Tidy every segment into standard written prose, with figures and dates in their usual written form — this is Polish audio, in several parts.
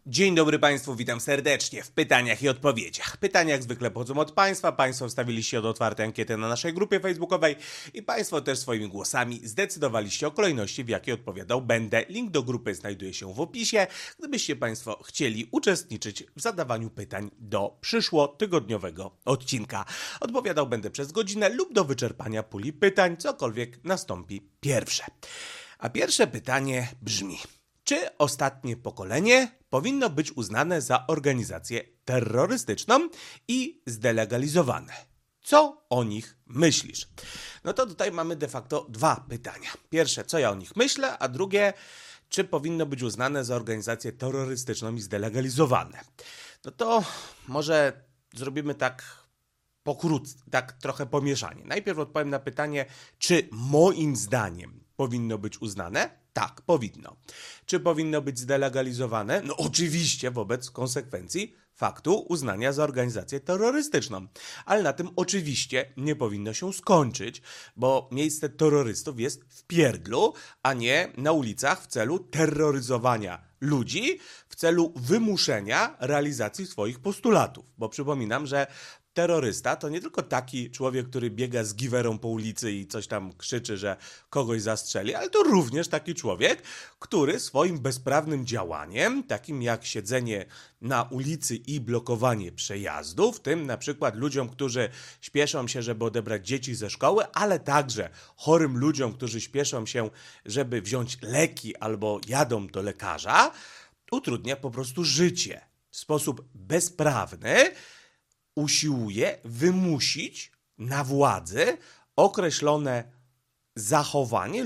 Dzień dobry Państwu, witam serdecznie w pytaniach i odpowiedziach. Pytania jak zwykle pochodzą od Państwa. Państwo wstawiliście od otwartej ankiety na naszej grupie facebookowej i Państwo też swoimi głosami zdecydowaliście o kolejności, w jakiej odpowiadał będę. Link do grupy znajduje się w opisie, gdybyście Państwo chcieli uczestniczyć w zadawaniu pytań do przyszłotygodniowego odcinka. Odpowiadał będę przez godzinę lub do wyczerpania puli pytań, cokolwiek nastąpi pierwsze. A pierwsze pytanie brzmi: czy ostatnie pokolenie powinno być uznane za organizację terrorystyczną i zdelegalizowane? Co o nich myślisz? No to tutaj mamy de facto dwa pytania. Pierwsze, co ja o nich myślę, a drugie, czy powinno być uznane za organizację terrorystyczną i zdelegalizowane? No to może zrobimy tak pokrótce, tak trochę pomieszanie. Najpierw odpowiem na pytanie, czy moim zdaniem powinno być uznane? Tak, powinno. Czy powinno być zdelegalizowane? No oczywiście wobec konsekwencji faktu uznania za organizację terrorystyczną. Ale na tym oczywiście nie powinno się skończyć, bo miejsce terrorystów jest w pierdlu, a nie na ulicach w celu terroryzowania ludzi, w celu wymuszenia realizacji swoich postulatów. Bo przypominam, że terrorysta to nie tylko taki człowiek, który biega z giwerą po ulicy i coś tam krzyczy, że kogoś zastrzeli, ale to również taki człowiek, który swoim bezprawnym działaniem, takim jak siedzenie na ulicy i blokowanie przejazdów, tym na przykład ludziom, którzy śpieszą się, żeby odebrać dzieci ze szkoły, ale także chorym ludziom, którzy śpieszą się, żeby wziąć leki albo jadą do lekarza, utrudnia po prostu życie. W sposób bezprawny usiłuje wymusić na władzy określone zachowanie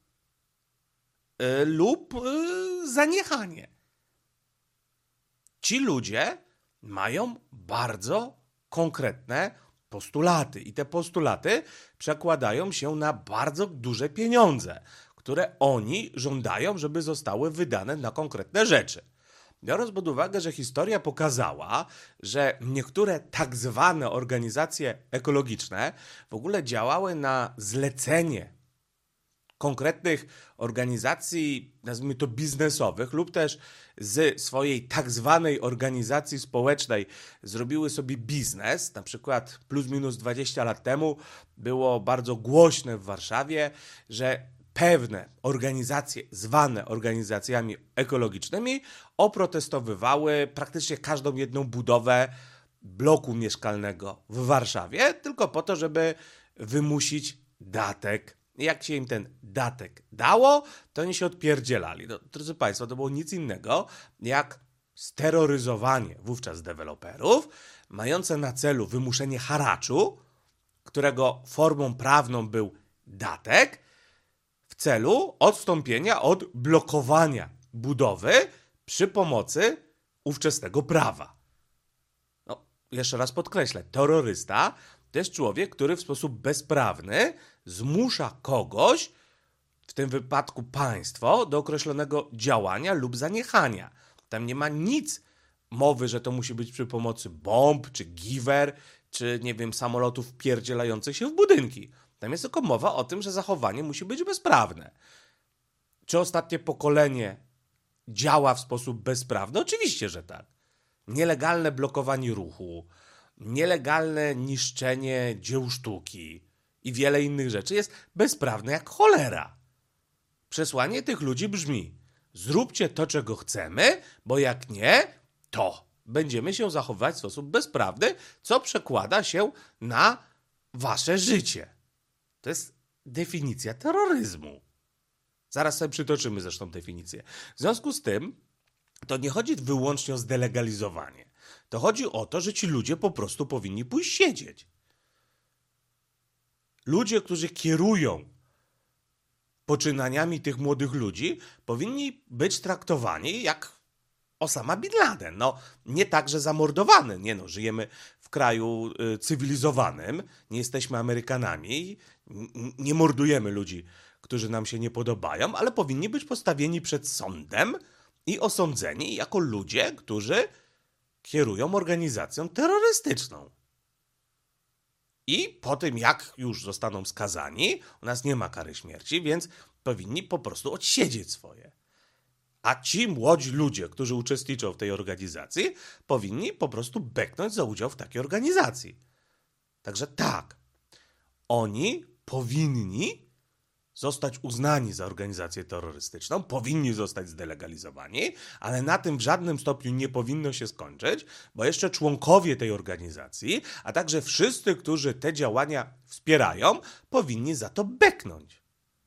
lub zaniechanie. Ci ludzie mają bardzo konkretne postulaty i te postulaty przekładają się na bardzo duże pieniądze, które oni żądają, żeby zostały wydane na konkretne rzeczy. Biorąc pod uwagę, że historia pokazała, że niektóre tak zwane organizacje ekologiczne w ogóle działały na zlecenie konkretnych organizacji, nazwijmy to biznesowych, lub też z swojej tak zwanej organizacji społecznej zrobiły sobie biznes. Na przykład plus minus 20 lat temu było bardzo głośne w Warszawie, że pewne organizacje, zwane organizacjami ekologicznymi, oprotestowywały praktycznie każdą jedną budowę bloku mieszkalnego w Warszawie, tylko po to, żeby wymusić datek. I jak się im ten datek dało, to oni się odpierdzielali. No, drodzy Państwo, to było nic innego jak steroryzowanie wówczas deweloperów, mające na celu wymuszenie haraczu, którego formą prawną był datek, w celu odstąpienia od blokowania budowy przy pomocy ówczesnego prawa. No, jeszcze raz podkreślę, terrorysta to jest człowiek, który w sposób bezprawny zmusza kogoś, w tym wypadku państwo, do określonego działania lub zaniechania. Tam nie ma nic mowy, że to musi być przy pomocy bomb, czy giwer, czy nie wiem, samolotów wpierdzielających się w budynki. Tam jest tylko mowa o tym, że zachowanie musi być bezprawne. Czy ostatnie pokolenie działa w sposób bezprawny? Oczywiście, że tak. Nielegalne blokowanie ruchu, nielegalne niszczenie dzieł sztuki i wiele innych rzeczy jest bezprawne jak cholera. Przesłanie tych ludzi brzmi: zróbcie to, czego chcemy, bo jak nie, to będziemy się zachowywać w sposób bezprawny, co przekłada się na wasze życie. To jest definicja terroryzmu. Zaraz sobie przytoczymy zresztą definicję. W związku z tym, to nie chodzi wyłącznie o zdelegalizowanie. To chodzi o to, że ci ludzie po prostu powinni pójść siedzieć. Ludzie, którzy kierują poczynaniami tych młodych ludzi, powinni być traktowani jak Osama Bin Laden. No, nie tak, że zamordowany. Nie no, żyjemy w kraju cywilizowanym, nie jesteśmy Amerykanami, nie mordujemy ludzi, którzy nam się nie podobają, ale powinni być postawieni przed sądem i osądzeni jako ludzie, którzy kierują organizacją terrorystyczną. I po tym, jak już zostaną skazani, u nas nie ma kary śmierci, więc powinni po prostu odsiedzieć swoje. A ci młodzi ludzie, którzy uczestniczą w tej organizacji, powinni po prostu beknąć za udział w takiej organizacji. Także tak, oni powinni zostać uznani za organizację terrorystyczną, powinni zostać zdelegalizowani, ale na tym w żadnym stopniu nie powinno się skończyć, bo jeszcze członkowie tej organizacji, a także wszyscy, którzy te działania wspierają, powinni za to beknąć.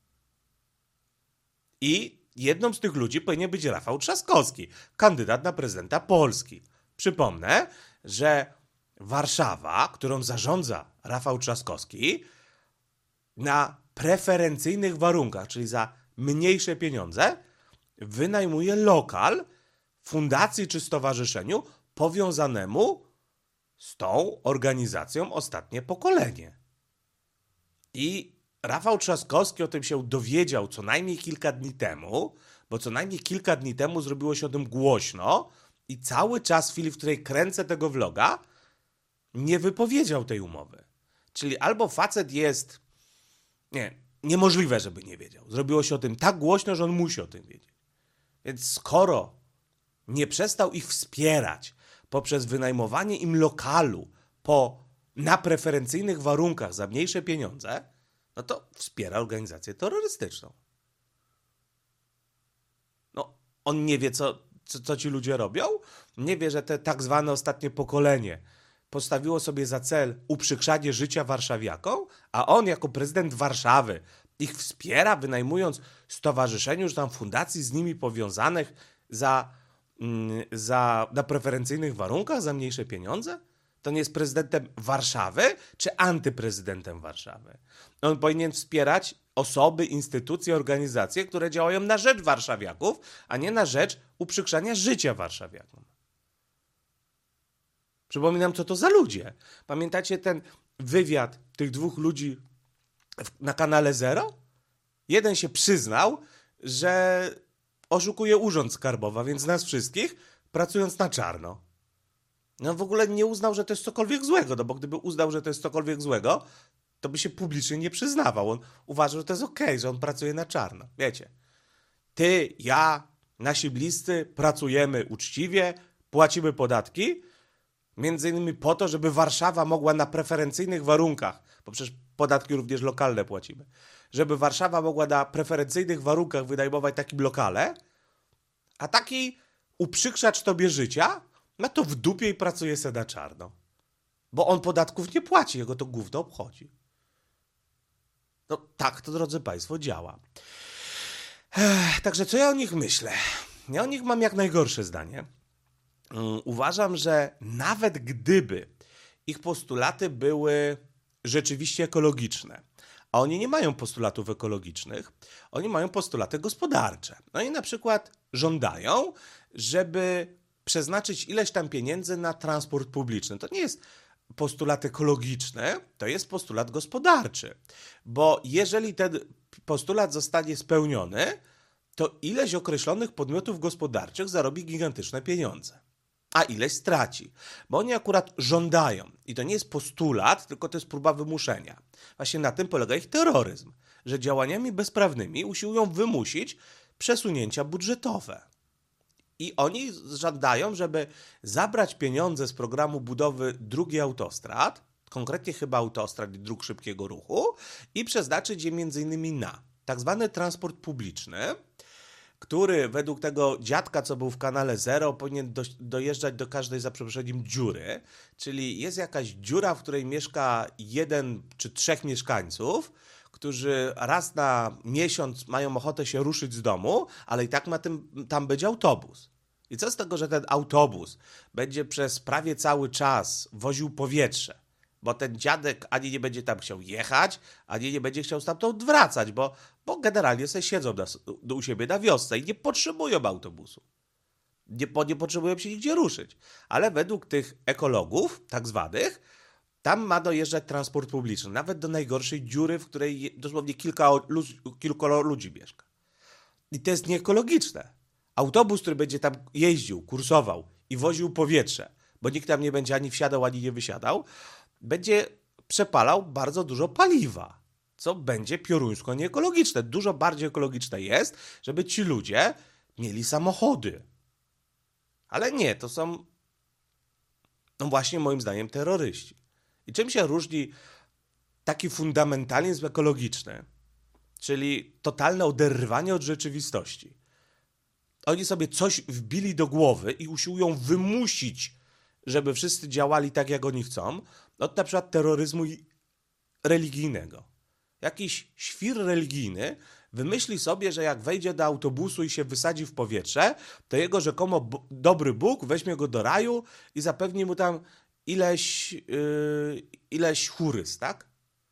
I jedną z tych ludzi powinien być Rafał Trzaskowski, kandydat na prezydenta Polski. Przypomnę, że Warszawa, którą zarządza Rafał Trzaskowski, na preferencyjnych warunkach, czyli za mniejsze pieniądze, wynajmuje lokal fundacji czy stowarzyszeniu powiązanemu z tą organizacją Ostatnie Pokolenie. I Rafał Trzaskowski o tym się dowiedział co najmniej kilka dni temu, bo co najmniej kilka dni temu zrobiło się o tym głośno i cały czas w chwili, w której kręcę tego vloga, nie wypowiedział tej umowy. Czyli albo facet jest... niemożliwe, żeby nie wiedział. Zrobiło się o tym tak głośno, że on musi o tym wiedzieć. Więc skoro nie przestał ich wspierać poprzez wynajmowanie im lokalu na preferencyjnych warunkach za mniejsze pieniądze, no to wspiera organizację terrorystyczną. No, on nie wie, co ci ludzie robią? Nie wie, że te tak zwane ostatnie pokolenie postawiło sobie za cel uprzykrzanie życia warszawiakom, a on jako prezydent Warszawy ich wspiera, wynajmując stowarzyszeniu, czy tam fundacji z nimi powiązanych na preferencyjnych warunkach za mniejsze pieniądze? To nie jest prezydentem Warszawy, czy antyprezydentem Warszawy? On powinien wspierać osoby, instytucje, organizacje, które działają na rzecz warszawiaków, a nie na rzecz uprzykrzania życia warszawiakom. Przypominam, co to za ludzie. Pamiętacie ten wywiad tych dwóch ludzi na kanale Zero? Jeden się przyznał, że oszukuje urząd skarbowy, a więc nas wszystkich, pracując na czarno. No w ogóle nie uznał, że to jest cokolwiek złego, no bo gdyby uznał, że to jest cokolwiek złego, to by się publicznie nie przyznawał. On uważa, że to jest okej, że on pracuje na czarno. Wiecie, ty, ja, nasi bliscy pracujemy uczciwie, płacimy podatki, między innymi po to, żeby Warszawa mogła na preferencyjnych warunkach, bo przecież podatki również lokalne płacimy, żeby Warszawa mogła na preferencyjnych warunkach wynajmować takim lokale, a taki uprzykrzacz tobie życia ma to w dupie i pracuje se na czarno. Bo on podatków nie płaci, jego to gówno obchodzi. No tak to, drodzy Państwo, działa. Także co ja o nich myślę? Ja o nich mam jak najgorsze zdanie. Uważam, że nawet gdyby ich postulaty były rzeczywiście ekologiczne, a oni nie mają postulatów ekologicznych, oni mają postulaty gospodarcze. Oni na przykład żądają, żeby przeznaczyć ileś tam pieniędzy na transport publiczny. To nie jest postulat ekologiczny, to jest postulat gospodarczy. Bo jeżeli ten postulat zostanie spełniony, to ileś określonych podmiotów gospodarczych zarobi gigantyczne pieniądze. A ileś straci. Bo oni akurat żądają. I to nie jest postulat, tylko to jest próba wymuszenia. Właśnie na tym polega ich terroryzm. Że działaniami bezprawnymi usiłują wymusić przesunięcia budżetowe. I oni żądają, żeby zabrać pieniądze z programu budowy dróg i autostrad, konkretnie chyba autostrad i dróg szybkiego ruchu, i przeznaczyć je m.in. na tak zwany transport publiczny, który według tego dziadka, co był w kanale Zero, powinien dojeżdżać do każdej, za przeproszeniem, dziury. Czyli jest jakaś dziura, w której mieszka 1 czy 3 mieszkańców, którzy raz na miesiąc mają ochotę się ruszyć z domu, ale i tak ma tam być autobus. I co z tego, że ten autobus będzie przez prawie cały czas woził powietrze, bo ten dziadek ani nie będzie tam chciał jechać, ani nie będzie chciał stamtąd wracać, bo generalnie sobie siedzą u siebie na wiosce i nie potrzebują autobusu. Nie potrzebują się nigdzie ruszyć. Ale według tych ekologów, tak zwanych, tam ma dojeżdżać transport publiczny, nawet do najgorszej dziury, w której dosłownie kilku ludzi mieszka. I to jest nieekologiczne. Autobus, który będzie tam jeździł, kursował i woził powietrze, bo nikt tam nie będzie ani wsiadał, ani nie wysiadał, będzie przepalał bardzo dużo paliwa, co będzie pioruńsko nieekologiczne. Dużo bardziej ekologiczne jest, żeby ci ludzie mieli samochody. Ale nie, to są, no właśnie moim zdaniem, terroryści. I czym się różni taki fundamentalizm ekologiczny, czyli totalne oderwanie od rzeczywistości? Oni sobie coś wbili do głowy i usiłują wymusić, żeby wszyscy działali tak, jak oni chcą, od na przykład terroryzmu religijnego. Jakiś świr religijny wymyśli sobie, że jak wejdzie do autobusu i się wysadzi w powietrze, to jego rzekomo dobry Bóg weźmie go do raju i zapewni mu tam ileś chórys, tak?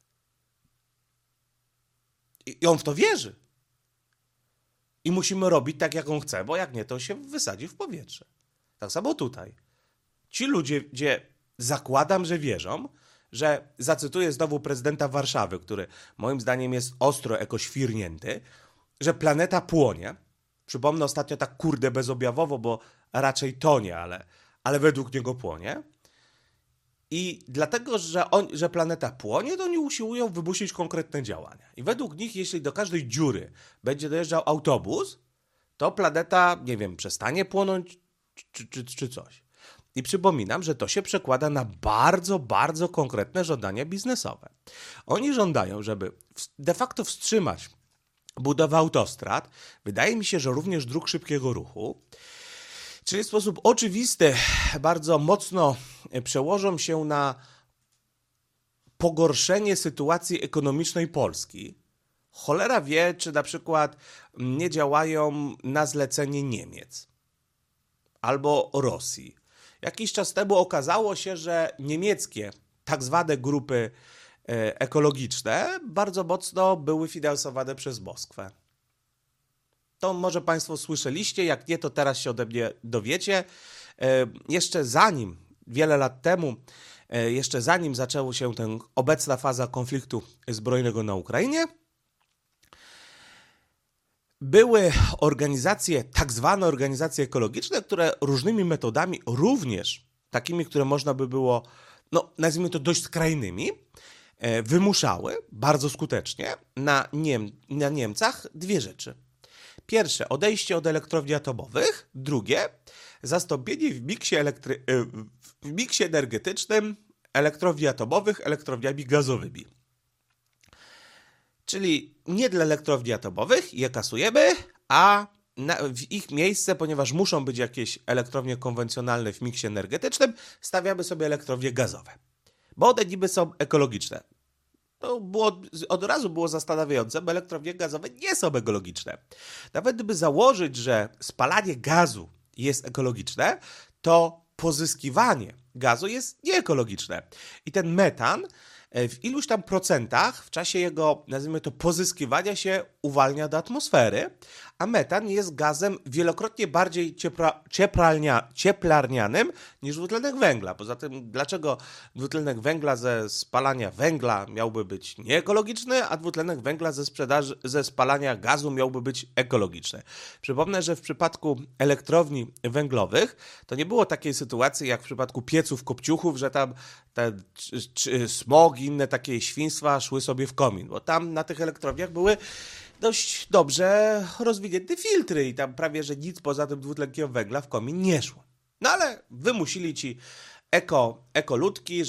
I on w to wierzy. I musimy robić tak, jak on chce, bo jak nie, to się wysadzi w powietrze. Tak samo tutaj. Ci ludzie, gdzie zakładam, że wierzą, że, zacytuję znowu prezydenta Warszawy, który moim zdaniem jest ostro ekoświrnięty, że planeta płonie. Przypomnę ostatnio tak bezobjawowo, bo raczej tonie, ale według niego płonie. I dlatego, że planeta płonie, to oni usiłują wymusić konkretne działania. I według nich, jeśli do każdej dziury będzie dojeżdżał autobus, to planeta, nie wiem, przestanie płonąć czy coś. I przypominam, że to się przekłada na bardzo, bardzo konkretne żądania biznesowe. Oni żądają, żeby de facto wstrzymać budowę autostrad, wydaje mi się, że również dróg szybkiego ruchu, czyli w sposób oczywisty bardzo mocno przełożą się na pogorszenie sytuacji ekonomicznej Polski. Cholera wie, czy na przykład nie działają na zlecenie Niemiec albo Rosji. Jakiś czas temu okazało się, że niemieckie tak zwane grupy ekologiczne bardzo mocno były finansowane przez Moskwę. To może Państwo słyszeliście, jak nie, to teraz się ode mnie dowiecie. Jeszcze zanim, wiele lat temu, jeszcze zanim zaczęła się ta obecna faza konfliktu zbrojnego na Ukrainie, były organizacje, tak zwane organizacje ekologiczne, które różnymi metodami, również takimi, które można by było, no nazwijmy to dość skrajnymi, wymuszały bardzo skutecznie na Niemcach dwie rzeczy. Pierwsze, odejście od elektrowni atomowych. Drugie, zastąpienie w miksie energetycznym elektrowni atomowych elektrowniami gazowymi. Czyli nie dla elektrowni atomowych je kasujemy, a w ich miejsce, ponieważ muszą być jakieś elektrownie konwencjonalne w miksie energetycznym, stawiamy sobie elektrownie gazowe. Bo one niby są ekologiczne. To od razu było zastanawiające, bo elektrownie gazowe nie są ekologiczne. Nawet gdyby założyć, że spalanie gazu jest ekologiczne, to pozyskiwanie gazu jest nieekologiczne. I ten metan w iluś tam procentach w czasie jego, nazwijmy to, pozyskiwania się uwalnia do atmosfery, a metan jest gazem wielokrotnie bardziej cieplarnianym niż dwutlenek węgla. Poza tym, dlaczego dwutlenek węgla ze spalania węgla miałby być nieekologiczny, a dwutlenek węgla ze spalania gazu miałby być ekologiczny? Przypomnę, że w przypadku elektrowni węglowych to nie było takiej sytuacji jak w przypadku pieców kopciuchów, że tam te smog i inne takie świństwa szły sobie w komin, bo tam na tych elektrowniach były dość dobrze rozwinięte filtry i tam prawie, że nic poza tym dwutlenkiem węgla w komin nie szło. No ale wymusili ci ekoludki,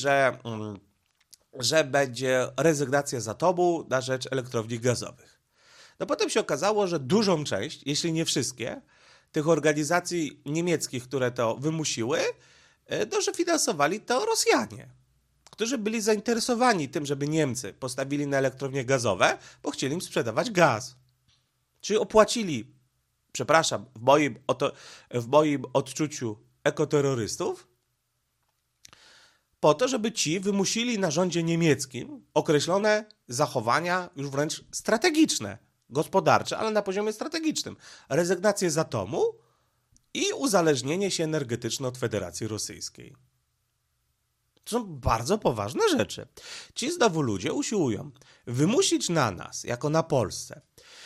że będzie rezygnacja z atomu na rzecz elektrowni gazowych. No potem się okazało, że dużą część, jeśli nie wszystkie, tych organizacji niemieckich, które to wymusiły, że finansowali to Rosjanie, którzy byli zainteresowani tym, żeby Niemcy postawili na elektrownie gazowe, bo chcieli im sprzedawać gaz. Czyli opłacili, przepraszam, w moim odczuciu ekoterrorystów, po to, żeby ci wymusili na rządzie niemieckim określone zachowania już wręcz strategiczne, gospodarcze, ale na poziomie strategicznym. Rezygnację z atomu i uzależnienie się energetyczne od Federacji Rosyjskiej. To są bardzo poważne rzeczy. Ci znowu ludzie usiłują wymusić na nas, jako na Polsce,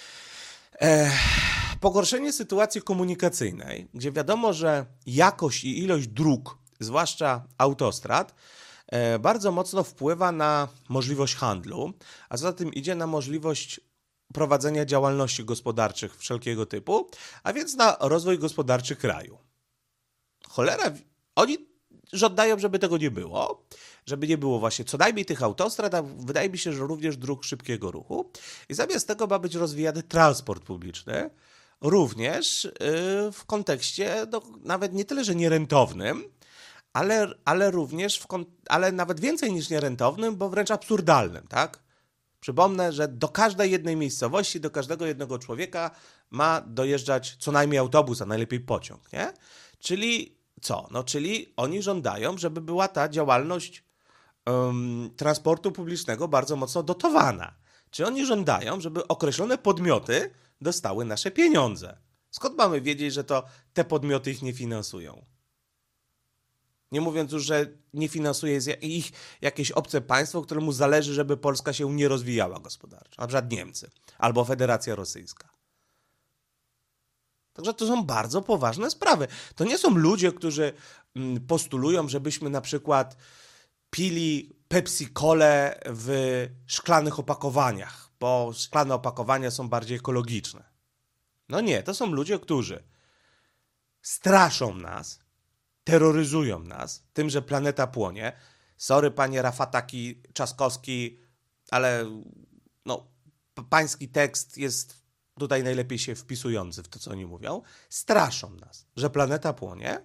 pogorszenie sytuacji komunikacyjnej, gdzie wiadomo, że jakość i ilość dróg, zwłaszcza autostrad, bardzo mocno wpływa na możliwość handlu, a za tym idzie na możliwość prowadzenia działalności gospodarczych wszelkiego typu, a więc na rozwój gospodarczy kraju. Cholera, oni żądają, żeby tego nie było, żeby nie było właśnie co najmniej tych autostrad, a wydaje mi się, że również dróg szybkiego ruchu. I zamiast tego ma być rozwijany transport publiczny, również w kontekście nawet nie tyle, że nierentownym, ale również, ale nawet więcej niż nierentownym, bo wręcz absurdalnym, tak? Przypomnę, że do każdej jednej miejscowości, do każdego jednego człowieka ma dojeżdżać co najmniej autobus, a najlepiej pociąg, nie? Czyli co? No, czyli oni żądają, żeby była ta działalność transportu publicznego bardzo mocno dotowana. Czy oni żądają, żeby określone podmioty dostały nasze pieniądze? Skąd mamy wiedzieć, że to te podmioty ich nie finansują? Nie mówiąc już, że nie finansuje ich jakieś obce państwo, któremu zależy, żeby Polska się nie rozwijała gospodarczo. Na przykład Niemcy albo Federacja Rosyjska. Także to są bardzo poważne sprawy. To nie są ludzie, którzy postulują, żebyśmy na przykład pili Pepsi-Colę w szklanych opakowaniach, bo szklane opakowania są bardziej ekologiczne. No nie, to są ludzie, którzy straszą nas, terroryzują nas tym, że planeta płonie. Sorry, panie Rafataki Trzaskowski, ale no, pański tekst jest tutaj najlepiej się wpisujący w to, co oni mówią. Straszą nas, że planeta płonie.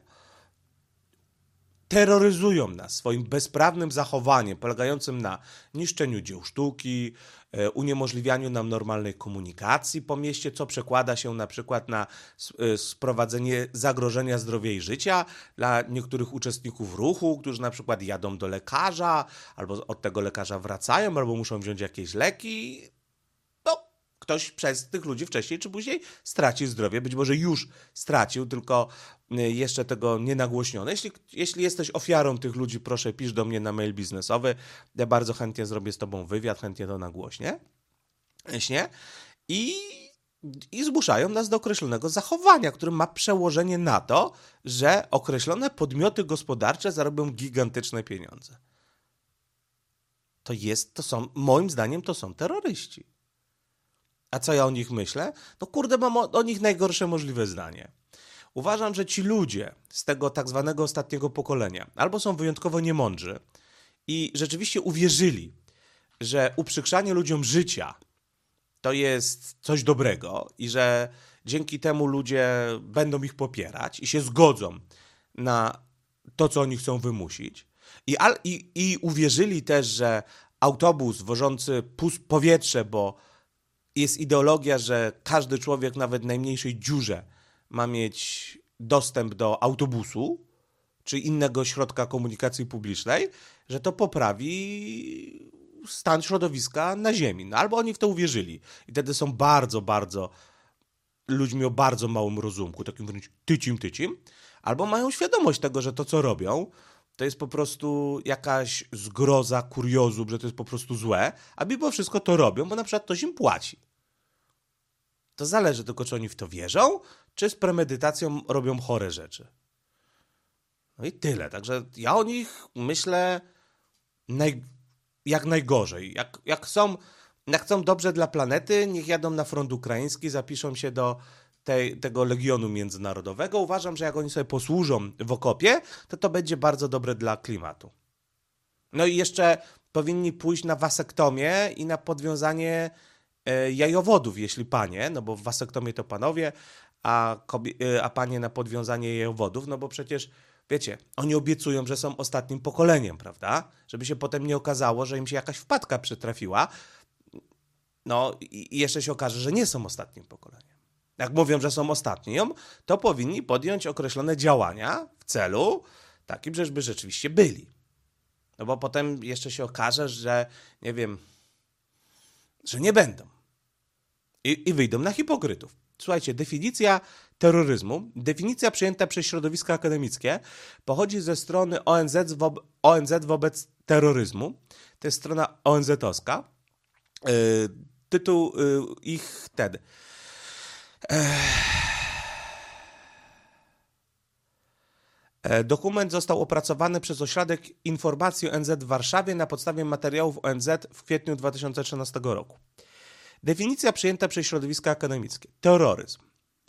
Terroryzują nas swoim bezprawnym zachowaniem polegającym na niszczeniu dzieł sztuki, uniemożliwianiu nam normalnej komunikacji po mieście, co przekłada się na przykład na sprowadzenie zagrożenia zdrowia i życia dla niektórych uczestników ruchu, którzy na przykład jadą do lekarza, albo od tego lekarza wracają, albo muszą wziąć jakieś leki. Ktoś przez tych ludzi wcześniej czy później straci zdrowie. Być może już stracił, tylko jeszcze tego nie nagłośniono. Jeśli jesteś ofiarą tych ludzi, proszę pisz do mnie na mail biznesowy. Ja bardzo chętnie zrobię z tobą wywiad, chętnie to nagłośnię. I zmuszają nas do określonego zachowania, które ma przełożenie na to, że określone podmioty gospodarcze zarobią gigantyczne pieniądze. Moim zdaniem to są terroryści. A co ja o nich myślę? No kurde, mam o nich najgorsze możliwe zdanie. Uważam, że ci ludzie z tego tak zwanego ostatniego pokolenia albo są wyjątkowo niemądrzy i rzeczywiście uwierzyli, że uprzykrzanie ludziom życia to jest coś dobrego i że dzięki temu ludzie będą ich popierać i się zgodzą na to, co oni chcą wymusić. I uwierzyli też, że autobus wożący powietrze, bo jest ideologia, że każdy człowiek, nawet w najmniejszej dziurze, ma mieć dostęp do autobusu czy innego środka komunikacji publicznej, że to poprawi stan środowiska na ziemi. No, albo oni w to uwierzyli. I wtedy są bardzo, bardzo ludźmi o bardzo małym rozumku, takim wręcz tycim. Albo mają świadomość tego, że to, co robią, to jest po prostu jakaś zgroza, kuriozum, że to jest po prostu złe, a mimo wszystko to robią, bo na przykład ktoś im płaci. To zależy tylko, czy oni w to wierzą, czy z premedytacją robią chore rzeczy. No i tyle. Także ja o nich myślę jak najgorzej. Jak chcą dobrze dla planety, niech jadą na front ukraiński, zapiszą się do tego Legionu Międzynarodowego. Uważam, że jak oni sobie posłużą w okopie, to będzie bardzo dobre dla klimatu. No i jeszcze powinni pójść na wasektomię i na podwiązanie jajowodów, jeśli panie, no bo w wasektomii to panowie, a panie na podwiązanie jajowodów, no bo przecież, wiecie, oni obiecują, że są ostatnim pokoleniem, prawda? Żeby się potem nie okazało, że im się jakaś wpadka przytrafiła, no i jeszcze się okaże, że nie są ostatnim pokoleniem. Jak mówią, że są ostatnią, to powinni podjąć określone działania w celu takim, żeby rzeczywiście byli. No bo potem jeszcze się okaże, że nie wiem, że nie będą. I wyjdą na hipokrytów. Słuchajcie, definicja terroryzmu, definicja przyjęta przez środowiska akademickie pochodzi ze strony ONZ wobec terroryzmu. To jest strona ONZ-owska. Tytuł ich Dokument został opracowany przez Ośrodek Informacji ONZ w Warszawie na podstawie materiałów ONZ w kwietniu 2013 roku. Definicja przyjęta przez środowiska akademickie. Terroryzm.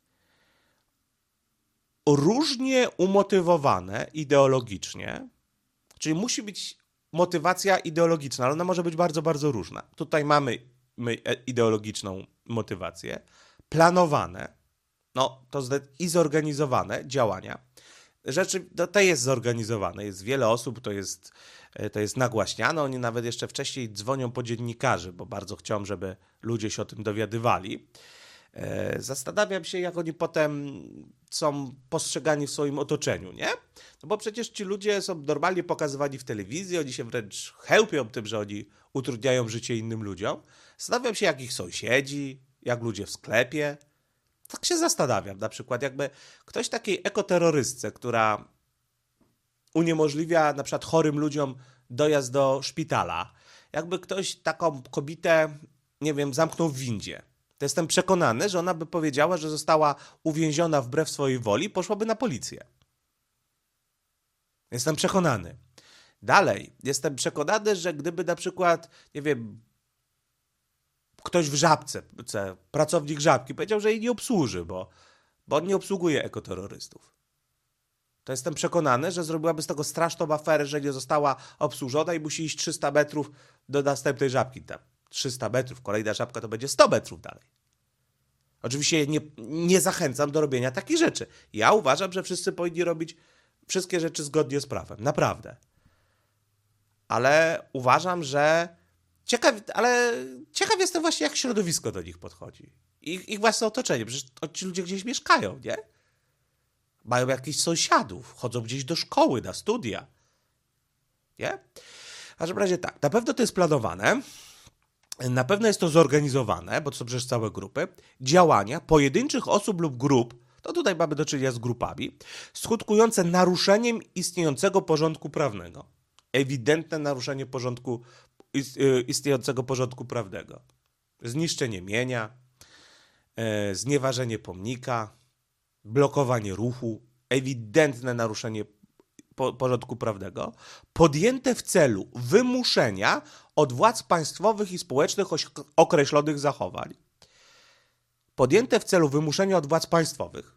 Różnie umotywowane ideologicznie, czyli musi być motywacja ideologiczna, ale ona może być bardzo, bardzo różna. Tutaj mamy ideologiczną motywację, planowane, i zorganizowane działania. Rzeczy, to jest zorganizowane, jest wiele osób, to jest nagłaśniane, oni nawet jeszcze wcześniej dzwonią po dziennikarzy, bo bardzo chcą, żeby ludzie się o tym dowiadywali. Zastanawiam się, jak oni potem są postrzegani w swoim otoczeniu, nie? No bo przecież ci ludzie są normalnie pokazywani w telewizji, oni się wręcz chełpią tym, że oni utrudniają życie innym ludziom. Zastanawiam się, jak ich sąsiedzi, jak ludzie w sklepie. Tak się zastanawiam, na przykład jakby ktoś takiej ekoterrorystce, która uniemożliwia na przykład chorym ludziom dojazd do szpitala, jakby ktoś taką kobietę, nie wiem, zamknął w windzie, to jestem przekonany, że ona by powiedziała, że została uwięziona wbrew swojej woli i poszłaby na policję. Jestem przekonany. Dalej, jestem przekonany, że gdyby na przykład, nie wiem, ktoś w Żabce, pracownik Żabki, powiedział, że jej nie obsłuży, bo on nie obsługuje ekoterrorystów. To jestem przekonany, że zrobiłaby z tego straszną aferę, że nie została obsłużona i musi iść 300 metrów do następnej Żabki. 300 metrów, kolejna Żabka to będzie 100 metrów dalej. Oczywiście nie zachęcam do robienia takich rzeczy. Ja uważam, że wszyscy powinni robić wszystkie rzeczy zgodnie z prawem. Naprawdę. Ale uważam, że ciekaw jestem właśnie, jak środowisko do nich podchodzi. Ich własne otoczenie. Przecież ci ludzie gdzieś mieszkają, nie? Mają jakichś sąsiadów, chodzą gdzieś do szkoły, na studia. Nie? W każdym razie tak, na pewno to jest planowane, na pewno jest to zorganizowane, bo to są przecież całe grupy, działania pojedynczych osób lub grup, to tutaj mamy do czynienia z grupami, skutkujące naruszeniem istniejącego porządku prawnego. Ewidentne naruszenie istniejącego porządku prawnego. Zniszczenie mienia, znieważenie pomnika, blokowanie ruchu, ewidentne naruszenie porządku prawnego, podjęte w celu wymuszenia od władz państwowych i społecznych określonych zachowań. Podjęte w celu wymuszenia od władz państwowych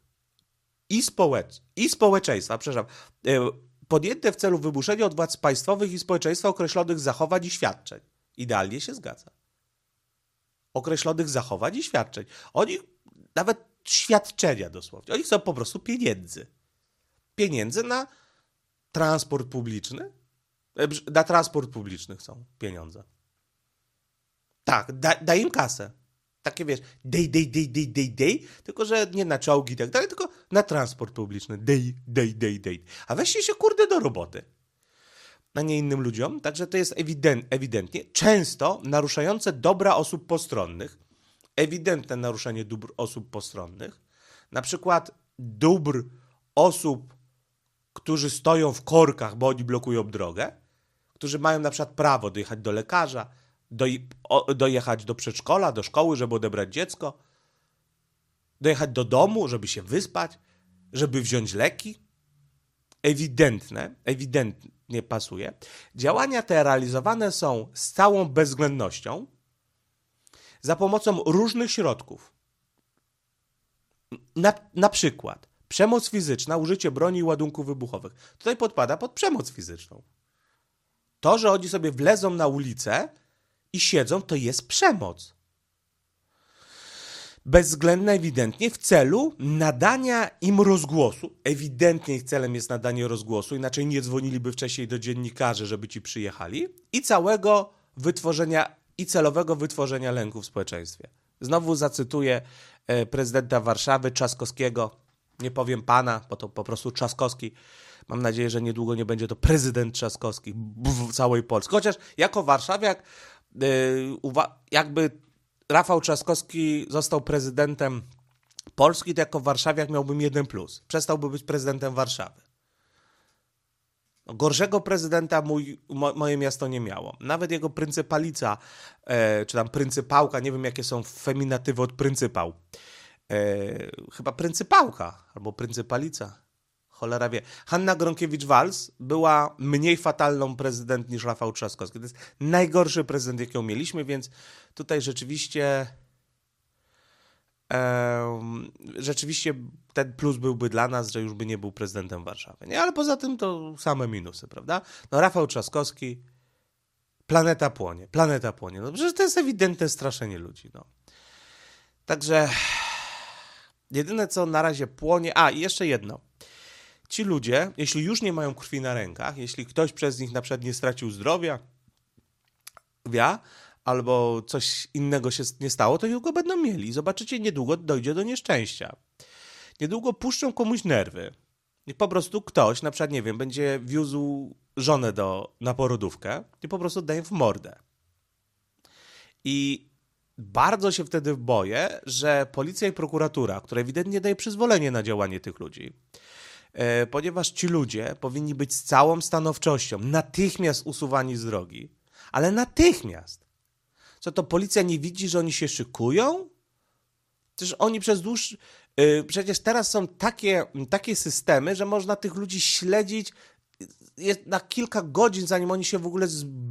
i społeczeństwa, podjęte w celu wymuszenia od władz państwowych i społeczeństwa określonych zachowań i świadczeń. Idealnie się zgadza. Określonych zachowań i świadczeń. Oni nawet świadczenia dosłownie. Oni chcą po prostu pieniędzy. Pieniędzy na transport publiczny. Na transport publiczny chcą pieniądze. Tak, daj im kasę. Takie wiesz, dej, tylko że nie na czołgi i tak dalej, tylko na transport publiczny. Dej. A weźcie się kurde do roboty. A nie innym ludziom. Także to jest ewidentnie często naruszające dobra osób postronnych. Ewidentne naruszenie dóbr osób postronnych. Na przykład dóbr osób, którzy stoją w korkach, bo oni blokują drogę, którzy mają na przykład prawo dojechać do lekarza, dojechać do przedszkola, do szkoły, żeby odebrać dziecko, dojechać do domu, żeby się wyspać, żeby wziąć leki. Ewidentnie pasuje. Działania te realizowane są z całą bezwzględnością za pomocą różnych środków. Na przykład przemoc fizyczna, użycie broni i ładunków wybuchowych. Tutaj podpada pod przemoc fizyczną. To, że oni sobie wlezą na ulicę i siedzą, to jest przemoc. Bezwzględna ewidentnie w celu nadania im rozgłosu. Ewidentnie ich celem jest nadanie rozgłosu, inaczej nie dzwoniliby wcześniej do dziennikarzy, żeby ci przyjechali. I celowego wytworzenia lęku w społeczeństwie. Znowu zacytuję prezydenta Warszawy, Trzaskowskiego. Nie powiem pana, bo to po prostu Trzaskowski. Mam nadzieję, że niedługo nie będzie to prezydent Trzaskowski w całej Polsce. Chociaż jako warszawiak, jakby Rafał Trzaskowski został prezydentem Polski, to jako warszawiak miałbym 1+. Przestałby być prezydentem Warszawy. Gorszego prezydenta moje miasto nie miało. Nawet jego pryncypalica, czy tam pryncypałka, nie wiem jakie są feminatywy od pryncypał. Chyba pryncypałka albo pryncypalica. Cholera wie. Hanna Gronkiewicz-Waltz była mniej fatalną prezydent niż Rafał Trzaskowski. To jest najgorszy prezydent, jakiego mieliśmy, więc tutaj rzeczywiście rzeczywiście ten plus byłby dla nas, że już by nie był prezydentem Warszawy. Nie? Ale poza tym to same minusy, prawda? No Rafał Trzaskowski, planeta płonie. No przecież to jest ewidentne straszenie ludzi, no. Także jedyne, co na razie płonie... A, i jeszcze jedno. Ci ludzie, jeśli już nie mają krwi na rękach, jeśli ktoś przez nich na przykład nie stracił zdrowia, albo coś innego się nie stało, to już go będą mieli. I zobaczycie, niedługo dojdzie do nieszczęścia. Niedługo puszczą komuś nerwy. I po prostu ktoś, na przykład, nie wiem, będzie wiózł żonę na porodówkę i po prostu daje w mordę. I bardzo się wtedy boję, że policja i prokuratura, które ewidentnie daje przyzwolenie na działanie tych ludzi, ponieważ ci ludzie powinni być z całą stanowczością natychmiast usuwani z drogi, ale natychmiast. Co to policja nie widzi, że oni się szykują? Przecież oni przecież teraz są takie systemy, że można tych ludzi śledzić na kilka godzin, zanim oni się w ogóle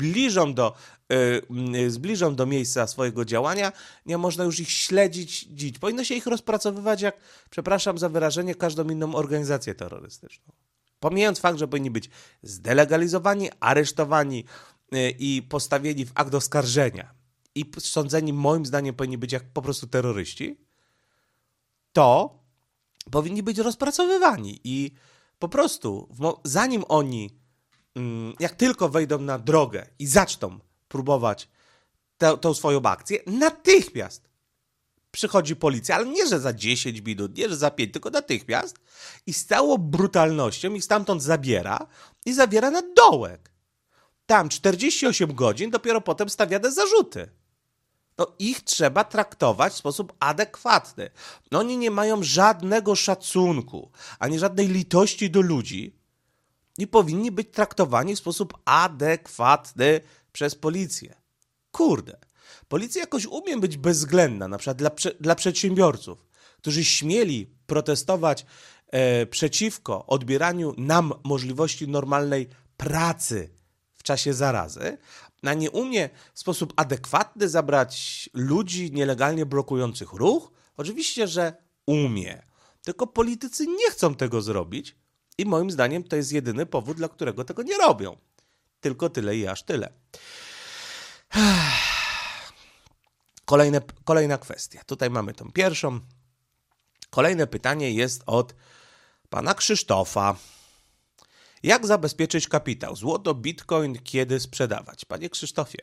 zbliżą do miejsca swojego działania, nie można już ich śledzić. Powinno się ich rozpracowywać jak, przepraszam za wyrażenie, każdą inną organizację terrorystyczną. Pomijając fakt, że powinni być zdelegalizowani, aresztowani i postawieni w akt oskarżenia i sądzeni, moim zdaniem, powinni być jak po prostu terroryści, to powinni być rozpracowywani i po prostu, zanim oni, jak tylko wejdą na drogę i zaczną próbować tą swoją akcję, natychmiast przychodzi policja, ale nie, że za 10 minut, nie, że za 5, tylko natychmiast i z całą brutalnością ich stamtąd zabiera i zabiera na dołek. Tam 48 godzin, dopiero potem stawiane zarzuty. No ich trzeba traktować w sposób adekwatny. No, oni nie mają żadnego szacunku, ani żadnej litości do ludzi i powinni być traktowani w sposób adekwatny przez policję. Kurde, policja jakoś umie być bezwzględna, na przykład dla przedsiębiorców, którzy śmieli protestować przeciwko odbieraniu nam możliwości normalnej pracy w czasie zarazy, a nie umie w sposób adekwatny zabrać ludzi nielegalnie blokujących ruch? Oczywiście, że umie. Tylko politycy nie chcą tego zrobić i moim zdaniem to jest jedyny powód, dla którego tego nie robią. Tylko tyle i aż tyle. Kolejna kwestia. Tutaj mamy tą pierwszą. Kolejne pytanie jest od pana Krzysztofa. Jak zabezpieczyć kapitał? Złoto, bitcoin, kiedy sprzedawać? Panie Krzysztofie,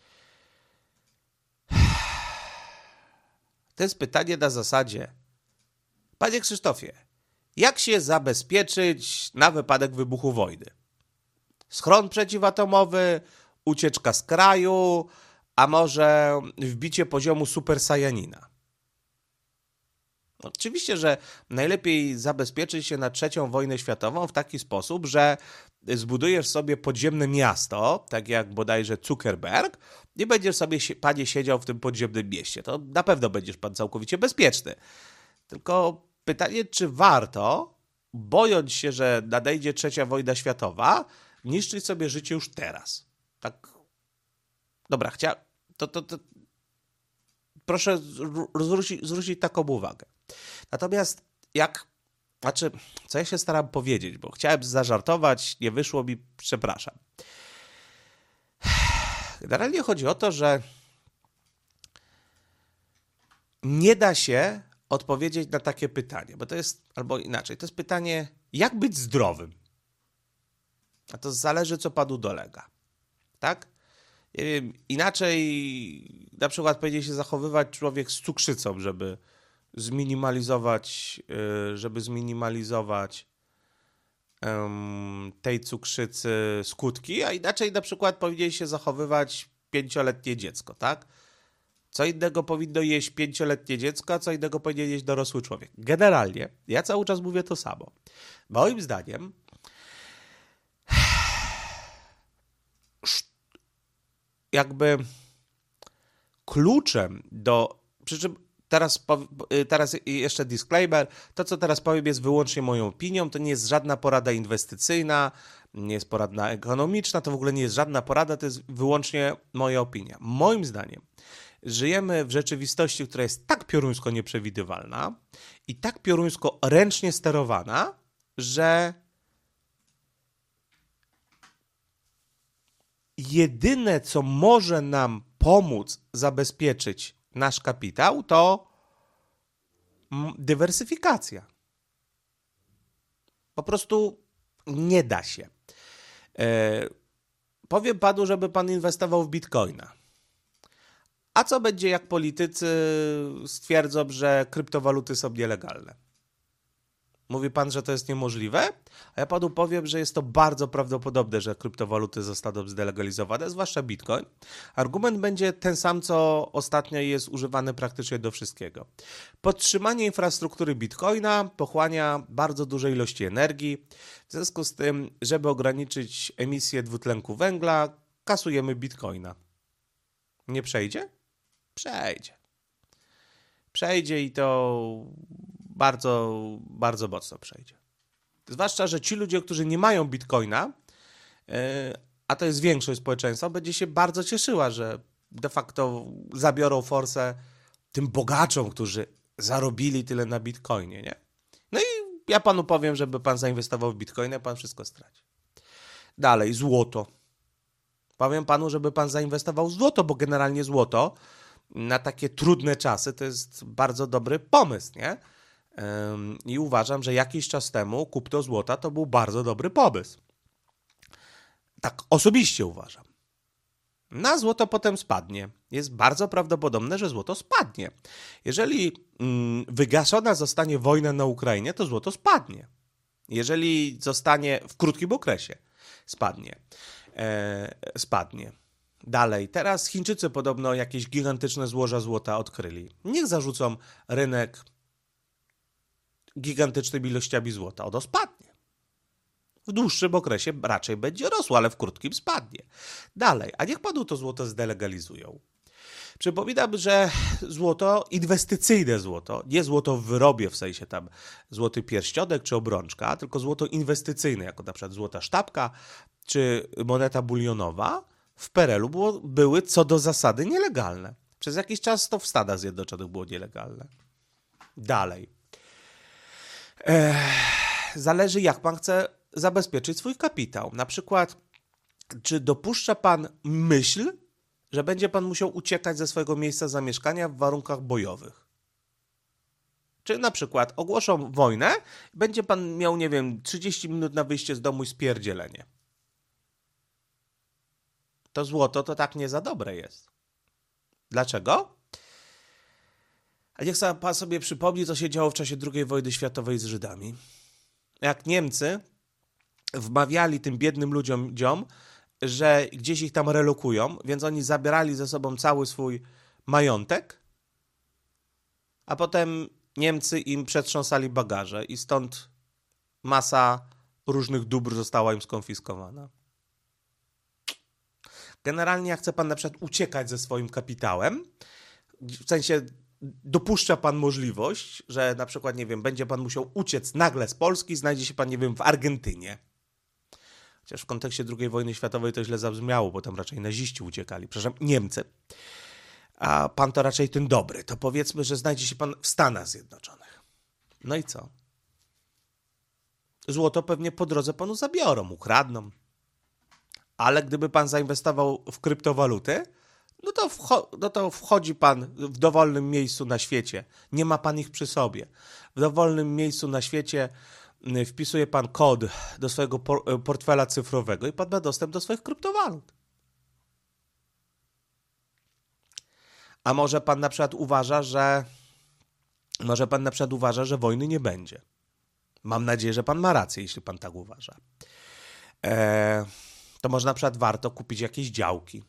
to jest pytanie na zasadzie: panie Krzysztofie, jak się zabezpieczyć na wypadek wybuchu wojny? Schron przeciwatomowy, ucieczka z kraju, a może wbicie poziomu supersajanina? Oczywiście, że najlepiej zabezpieczyć się na III wojnę światową w taki sposób, że zbudujesz sobie podziemne miasto, tak jak bodajże Zuckerberg, i będziesz sobie, panie, siedział w tym podziemnym mieście. To na pewno będziesz pan całkowicie bezpieczny. Tylko pytanie, czy warto, bojąc się, że nadejdzie III wojna światowa, niszczyć sobie życie już teraz? Tak. Dobra, proszę zwrócić taką uwagę. Natomiast co ja się staram powiedzieć, bo chciałem zażartować, nie wyszło mi, przepraszam. Generalnie chodzi o to, że nie da się odpowiedzieć na takie pytanie, bo to jest, albo inaczej, to jest pytanie, jak być zdrowym? A to zależy, co panu dolega. Tak? Nie wiem, inaczej na przykład powinien się zachowywać człowiek z cukrzycą, żeby zminimalizować tej cukrzycy skutki, a inaczej na przykład powinien się zachowywać 5-letnie dziecko, tak? Co innego powinno jeść 5-letnie dziecko, a co innego powinien jeść dorosły człowiek. Generalnie, ja cały czas mówię to samo. Moim zdaniem jakby kluczem do... Przy czym teraz jeszcze disclaimer, to co teraz powiem jest wyłącznie moją opinią, to nie jest żadna porada inwestycyjna, nie jest porada ekonomiczna, to w ogóle nie jest żadna porada, to jest wyłącznie moja opinia. Moim zdaniem Żyjemy w rzeczywistości, która jest tak pioruńsko nieprzewidywalna i tak pioruńsko ręcznie sterowana, że jedyne, co może nam pomóc zabezpieczyć nasz kapitał, to dywersyfikacja. Po prostu nie da się. Powiem panu, żeby pan inwestował w bitcoina. A co będzie, jak politycy stwierdzą, że kryptowaluty są nielegalne? Mówi pan, że to jest niemożliwe? A ja panu powiem, że jest to bardzo prawdopodobne, że kryptowaluty zostaną zdelegalizowane, zwłaszcza bitcoin. Argument będzie ten sam, co ostatnio jest używany praktycznie do wszystkiego. Podtrzymanie infrastruktury bitcoina pochłania bardzo duże ilości energii. W związku z tym, żeby ograniczyć emisję dwutlenku węgla, kasujemy bitcoina. Nie przejdzie? Przejdzie. Przejdzie i to bardzo, bardzo mocno przejdzie. Zwłaszcza, że ci ludzie, którzy nie mają bitcoina, a to jest większość społeczeństwa, będzie się bardzo cieszyła, że de facto zabiorą forsę tym bogaczom, którzy zarobili tyle na bitcoinie, nie? No i ja panu powiem, żeby pan zainwestował w bitcoina, pan wszystko straci. Dalej, złoto. Powiem panu, żeby pan zainwestował w złoto, bo generalnie złoto na takie trudne czasy to jest bardzo dobry pomysł, nie? I uważam, że jakiś czas temu kupno złota to był bardzo dobry pomysł. Tak osobiście uważam. Na złoto potem spadnie. Jest bardzo prawdopodobne, że złoto spadnie. Jeżeli wygaszona zostanie wojna na Ukrainie, to złoto spadnie. Jeżeli zostanie w krótkim okresie, spadnie. Spadnie. Dalej, teraz Chińczycy podobno jakieś gigantyczne złoża złota odkryli. Niech zarzucą rynek gigantycznymi ilościami złota. Ono spadnie. W dłuższym okresie raczej będzie rosło, ale w krótkim spadnie. Dalej, a niech panu to złoto zdelegalizują. Przypominam, że złoto, inwestycyjne złoto, nie złoto w wyrobie, w sensie tam złoty pierścionek czy obrączka, tylko złoto inwestycyjne, jako na przykład złota sztabka czy moneta bulionowa, w PRL-u były co do zasady nielegalne. Przez jakiś czas to w Stanach Zjednoczonych było nielegalne. Dalej. Zależy, jak pan chce zabezpieczyć swój kapitał. Na przykład, czy dopuszcza pan myśl, że będzie pan musiał uciekać ze swojego miejsca zamieszkania w warunkach bojowych? Czy na przykład ogłoszą wojnę, będzie pan miał, nie wiem, 30 minut na wyjście z domu i spierdzielenie. To złoto to tak nie za dobre jest. Dlaczego? A niech pan sobie przypomni, co się działo w czasie II wojny światowej z Żydami. Jak Niemcy wmawiali tym biednym ludziom, że gdzieś ich tam relokują, więc oni zabierali ze sobą cały swój majątek, a potem Niemcy im przetrząsali bagaże i stąd masa różnych dóbr została im skonfiskowana. Generalnie jak chce pan na przykład uciekać ze swoim kapitałem, w sensie dopuszcza pan możliwość, że na przykład, nie wiem, będzie pan musiał uciec nagle z Polski, znajdzie się pan, nie wiem, w Argentynie. Chociaż w kontekście II wojny światowej to źle zabrzmiało, bo tam raczej naziści uciekali, przepraszam, Niemcy. A pan to raczej ten dobry. To powiedzmy, że znajdzie się pan w Stanach Zjednoczonych. No i co? Złoto pewnie po drodze panu zabiorą, ukradną. Ale gdyby pan zainwestował w kryptowaluty, no to wchodzi pan w dowolnym miejscu na świecie. Nie ma pan ich przy sobie. W dowolnym miejscu na świecie wpisuje pan kod do swojego portfela cyfrowego i pan ma dostęp do swoich kryptowalut. A może pan na przykład uważa, że wojny nie będzie. Mam nadzieję, że pan ma rację, jeśli pan tak uważa. To może na przykład warto kupić jakieś działki.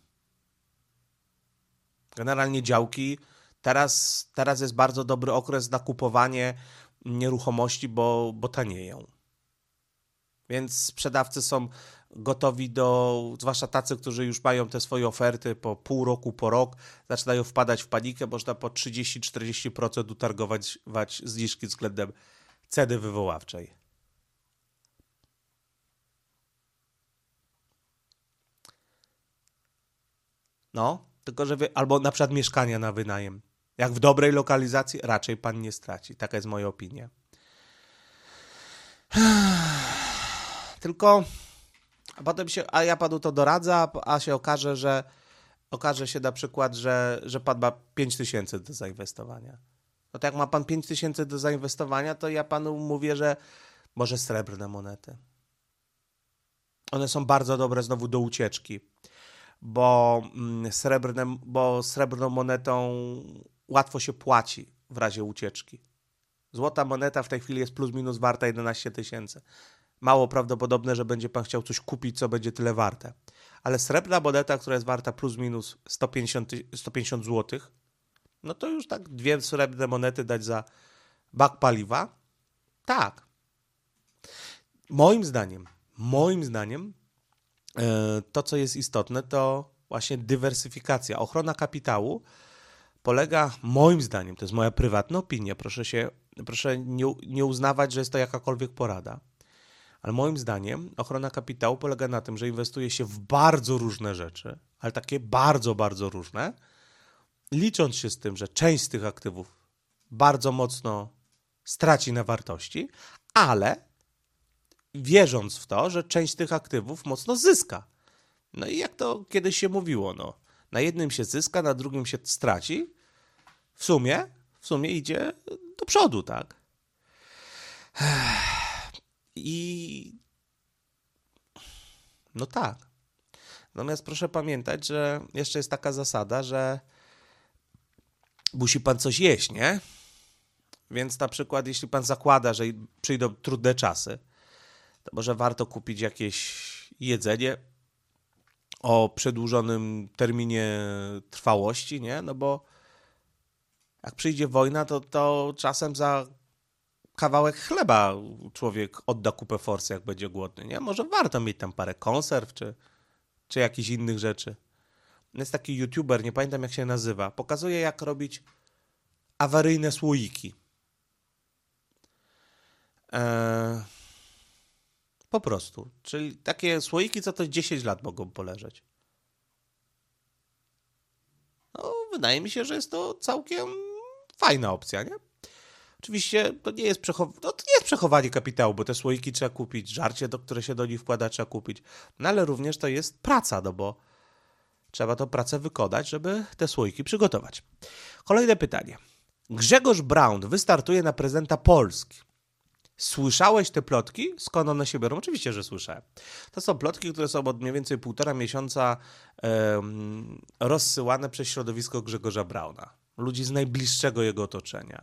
Generalnie działki, teraz jest bardzo dobry okres na kupowanie nieruchomości, bo tanieją. Więc sprzedawcy są gotowi zwłaszcza tacy, którzy już mają te swoje oferty po pół roku, po rok, zaczynają wpadać w panikę, można po 30-40% utargować zniżki względem ceny wywoławczej. No, Tylko, że albo na przykład mieszkania na wynajem. Jak w dobrej lokalizacji raczej pan nie straci. Taka jest moja opinia. Tylko a potem ja panu to doradzę, a się okaże się na przykład, że pan ma 5 000 do zainwestowania. No to jak ma pan 5 000 do zainwestowania, to ja panu mówię, że może srebrne monety. One są bardzo dobre znowu do ucieczki, bo srebrną monetą łatwo się płaci w razie ucieczki. Złota moneta w tej chwili jest plus minus warta 11 000. Mało prawdopodobne, że będzie pan chciał coś kupić, co będzie tyle warte. Ale srebrna moneta, która jest warta plus minus 150 zł, no to już tak 2 srebrne monety dać za bak paliwa? Tak. Moim zdaniem to, co jest istotne, to właśnie dywersyfikacja. Ochrona kapitału polega, moim zdaniem, to jest moja prywatna opinia, proszę nie uznawać, że jest to jakakolwiek porada, ale moim zdaniem ochrona kapitału polega na tym, że inwestuje się w bardzo różne rzeczy, ale takie bardzo, bardzo różne, licząc się z tym, że część z tych aktywów bardzo mocno straci na wartości, ale wierząc w to, że część z tych aktywów mocno zyska. No i jak to kiedyś się mówiło, no, na jednym się zyska, na drugim się straci, w sumie idzie do przodu, tak? I no tak. Natomiast proszę pamiętać, że jeszcze jest taka zasada, że musi pan coś jeść, nie? Więc na przykład jeśli pan zakłada, że przyjdą trudne czasy, to może warto kupić jakieś jedzenie o przedłużonym terminie trwałości, nie? No bo jak przyjdzie wojna, to czasem za kawałek chleba człowiek odda kupę forsy, jak będzie głodny, nie? Może warto mieć tam parę konserw, czy jakichś innych rzeczy. Jest taki youtuber, nie pamiętam jak się nazywa, pokazuje jak robić awaryjne słoiki. Po prostu. Czyli takie słoiki, co to 10 lat mogą poleżeć. No, wydaje mi się, że jest to całkiem fajna opcja, nie? Oczywiście to nie jest przechowanie kapitału, bo te słoiki trzeba kupić, żarcie, które się do nich wkłada, trzeba kupić. No ale również to jest praca, no bo trzeba tą pracę wykonać, żeby te słoiki przygotować. Kolejne pytanie. Grzegorz Braun wystartuje na prezydenta Polski. Słyszałeś te plotki? Skąd one się biorą? Oczywiście, że słyszałem. To są plotki, które są od mniej więcej 1,5 miesiąca rozsyłane przez środowisko Grzegorza Brauna. Ludzi z najbliższego jego otoczenia.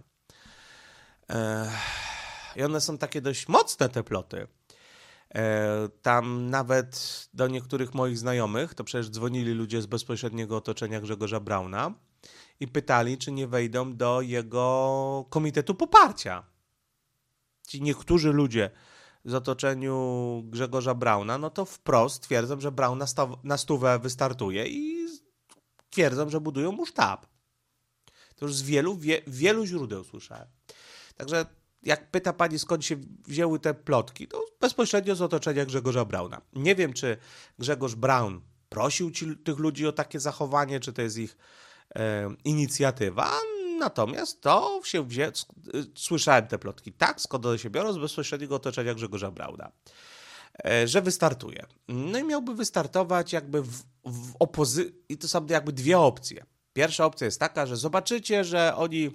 I one są takie dość mocne, te ploty. Tam nawet do niektórych moich znajomych, to przecież dzwonili ludzie z bezpośredniego otoczenia Grzegorza Brauna i pytali, czy nie wejdą do jego komitetu poparcia. Ci niektórzy ludzie z otoczeniu Grzegorza Brauna, no to wprost twierdzą, że Braun na stówę wystartuje i twierdzą, że budują mu sztab. To już z wielu źródeł słyszałem. Także jak pyta pani, skąd się wzięły te plotki, to bezpośrednio z otoczenia Grzegorza Brauna. Nie wiem, czy Grzegorz Braun prosił tych ludzi o takie zachowanie, czy to jest ich inicjatywa, natomiast to się słyszałem te plotki. Tak, skąd one się biorą? Z bezpośredniego otoczenia Grzegorza Brauna. Że wystartuje. No i miałby wystartować jakby w opozycji, i to są jakby dwie opcje. Pierwsza opcja jest taka, że zobaczycie, że oni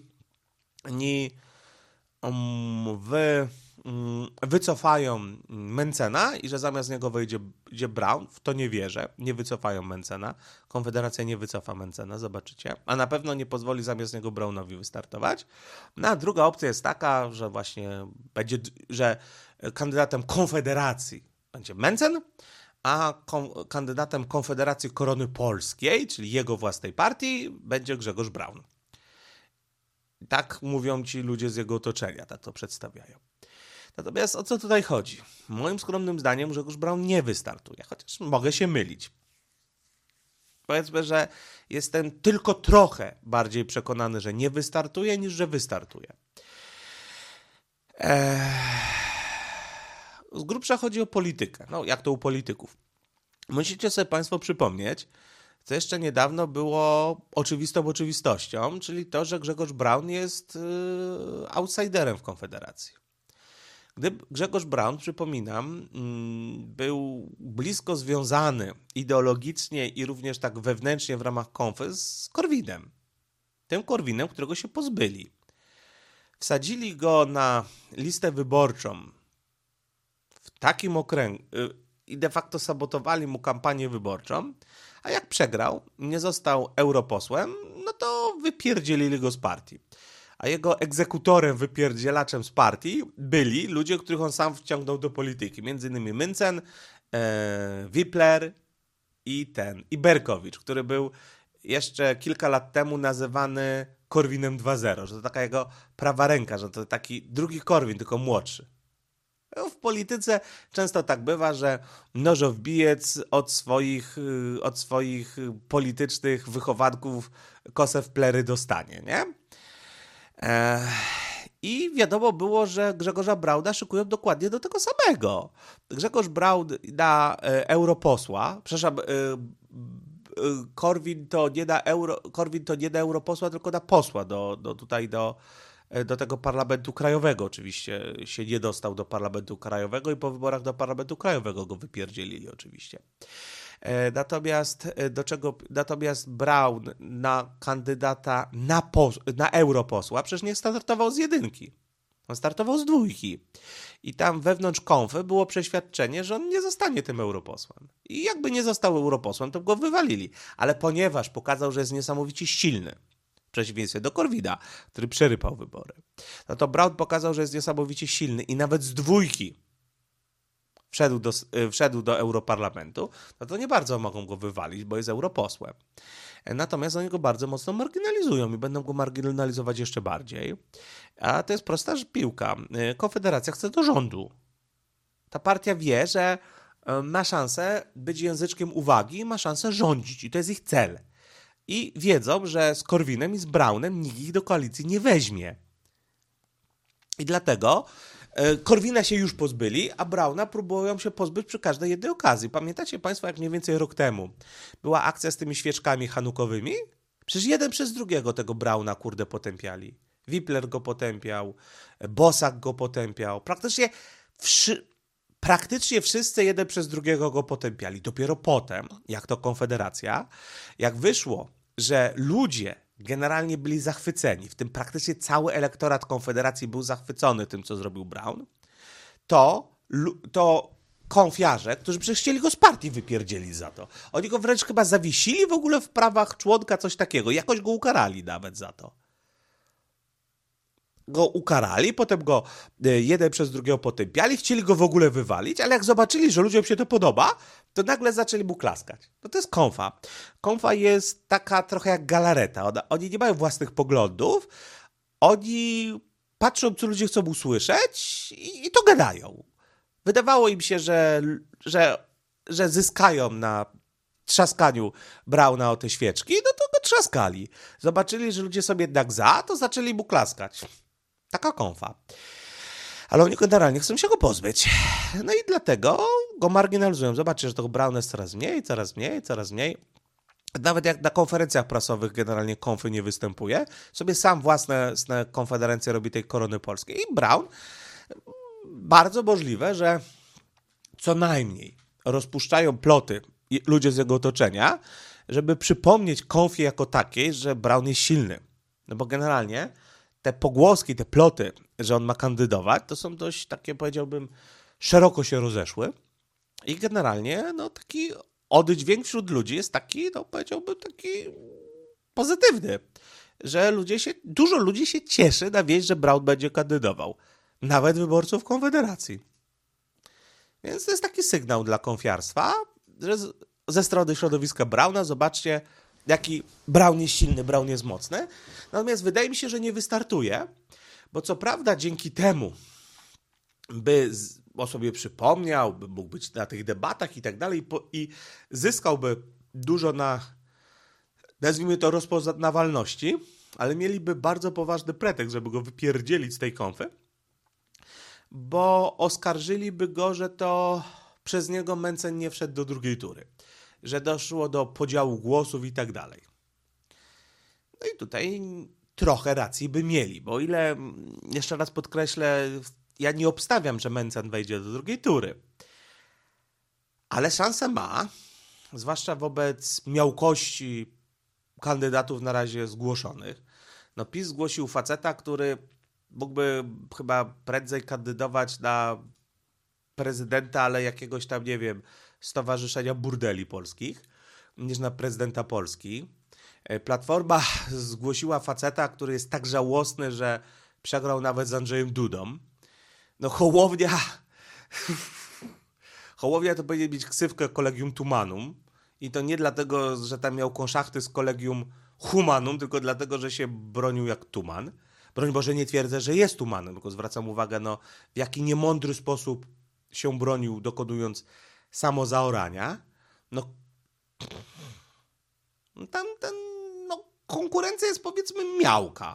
wycofają Mentzena i że zamiast niego wyjdzie Braun. W to nie wierzę. Nie wycofają Mentzena. Konfederacja nie wycofa Mentzena, zobaczycie. A na pewno nie pozwoli zamiast niego Braunowi wystartować. No a druga opcja jest taka, że właśnie że kandydatem Konfederacji będzie Mentzen, a kandydatem Konfederacji Korony Polskiej, czyli jego własnej partii, będzie Grzegorz Braun. Tak mówią ci ludzie z jego otoczenia, tak to przedstawiają. Natomiast o co tutaj chodzi? Moim skromnym zdaniem Grzegorz Braun nie wystartuje, chociaż mogę się mylić. Powiedzmy, że jestem tylko trochę bardziej przekonany, że nie wystartuje, niż że wystartuje. Z grubsza chodzi o politykę. No, jak to u polityków. Musicie sobie państwo przypomnieć co jeszcze niedawno było oczywistą oczywistością, czyli to, że Grzegorz Braun jest outsiderem w Konfederacji. Gdy Grzegorz Braun, przypominam, był blisko związany ideologicznie i również tak wewnętrznie w ramach Konfy z Korwinem. Tym Korwinem, którego się pozbyli. Wsadzili go na listę wyborczą w takim okręgu i de facto sabotowali mu kampanię wyborczą, a jak przegrał, nie został europosłem, no to wypierdzielili go z partii. A jego egzekutorem, wypierdzielaczem z partii byli ludzie, których on sam wciągnął do polityki. Między innymi Mencen, Wipler i Berkowicz, który był jeszcze kilka lat temu nazywany Korwinem 2.0, że to taka jego prawa ręka, że to taki drugi Korwin, tylko młodszy. W polityce często tak bywa, że nożowbijec od swoich politycznych wychowanków kosę w plery dostanie, nie? I wiadomo było, że Grzegorza Brauna szykują dokładnie do tego samego. Grzegorz Braun na europosła, przepraszam, Korwin to nie na europosła, tylko na posła do tego Parlamentu Krajowego. Oczywiście się nie dostał do Parlamentu Krajowego i po wyborach do Parlamentu Krajowego go wypierdzielili oczywiście. Natomiast Braun na kandydata na europosła przecież nie startował z jedynki. On startował z dwójki. I tam wewnątrz Konfy było przeświadczenie, że on nie zostanie tym europosłem. I jakby nie został europosłem, to go wywalili. Ale ponieważ pokazał, że jest niesamowicie silny, w przeciwieństwie do Korwina, który przerypał wybory, no to Braun pokazał, że jest niesamowicie silny i nawet z dwójki wszedł do Europarlamentu, no to nie bardzo mogą go wywalić, bo jest europosłem. Natomiast oni go bardzo mocno marginalizują i będą go marginalizować jeszcze bardziej. A to jest prosta piłka. Konfederacja chce do rządu. Ta partia wie, że ma szansę być języczkiem uwagi i ma szansę rządzić i to jest ich cel. I wiedzą, że z Korwinem i z Braunem nikt ich do koalicji nie weźmie. I dlatego Korwina się już pozbyli, a Brauna próbują się pozbyć przy każdej jednej okazji. Pamiętacie Państwo, jak mniej więcej rok temu była akcja z tymi świeczkami chanukowymi? Przecież jeden przez drugiego tego Brauna, potępiali. Wipler go potępiał, Bosak go potępiał. Praktycznie wszyscy jeden przez drugiego go potępiali. Dopiero potem, jak to Konfederacja, jak wyszło, że ludzie generalnie byli zachwyceni, w tym praktycznie cały elektorat Konfederacji był zachwycony tym, co zrobił Braun, to konfiarze, którzy przecież chcieli go z partii wypierdzieli za to. Oni go wręcz chyba zawiesili w ogóle w prawach członka, coś takiego. Jakoś go ukarali nawet za to. Go ukarali, potem go jeden przez drugiego potępiali, chcieli go w ogóle wywalić, ale jak zobaczyli, że ludziom się to podoba, to nagle zaczęli mu klaskać. No to jest Konfa. Konfa jest taka trochę jak galareta. Oni nie mają własnych poglądów, oni patrzą, co ludzie chcą usłyszeć i to gadają. Wydawało im się, że zyskają na trzaskaniu Brauna o te świeczki, no to go trzaskali. Zobaczyli, że ludzie są jednak to zaczęli mu klaskać. Taka Konfa. Ale oni generalnie chcą się go pozbyć. No i dlatego go marginalizują. Zobaczcie, że tego Brauna jest coraz mniej. Nawet jak na konferencjach prasowych generalnie Konfy nie występuje, sobie sam własne konferencje robi tej Korony Polskiej. I Braun, bardzo możliwe, że co najmniej rozpuszczają ploty ludzie z jego otoczenia, żeby przypomnieć Konfie jako takiej, że Braun jest silny. No bo generalnie te pogłoski, te ploty, że on ma kandydować, to są dość takie, powiedziałbym, szeroko się rozeszły i generalnie no taki oddźwięk wśród ludzi jest taki, no powiedziałbym, taki pozytywny, że dużo ludzi się cieszy na wieść, że Braun będzie kandydował. Nawet wyborców Konfederacji. Więc to jest taki sygnał dla konfiarstwa, że ze strony środowiska Brauna, zobaczcie, jaki Braun jest silny, Braun jest mocny. Natomiast wydaje mi się, że nie wystartuje, bo co prawda dzięki temu, by o sobie przypomniał, by mógł być na tych debatach i tak dalej i zyskałby dużo na, nazwijmy to, rozpoznawalności, ale mieliby bardzo poważny pretekst, żeby go wypierdzielić z tej konfy, bo oskarżyliby go, że to przez niego Mencen nie wszedł do drugiej tury. że doszło do podziału głosów i tak dalej. No i tutaj trochę racji by mieli, bo o ile, jeszcze raz podkreślę, ja nie obstawiam, że Mencen wejdzie do drugiej tury. Ale szansę ma, zwłaszcza wobec miałkości kandydatów na razie zgłoszonych. No PiS zgłosił faceta, który mógłby chyba prędzej kandydować na prezydenta, ale jakiegoś tam, nie wiem, Stowarzyszenia Burdeli Polskich, niż na prezydenta Polski. Platforma zgłosiła faceta, który jest tak żałosny, że przegrał nawet z Andrzejem Dudą. No Hołownia to powinien mieć ksywkę Collegium Tumanum i to nie dlatego, że tam miał konszachty z Collegium Humanum, tylko dlatego, że się bronił jak tuman. Broń Boże, nie twierdzę, że jest tumanem, tylko zwracam uwagę, w jaki niemądry sposób się bronił, dokonując samozaorania. Konkurencja jest, powiedzmy, miałka.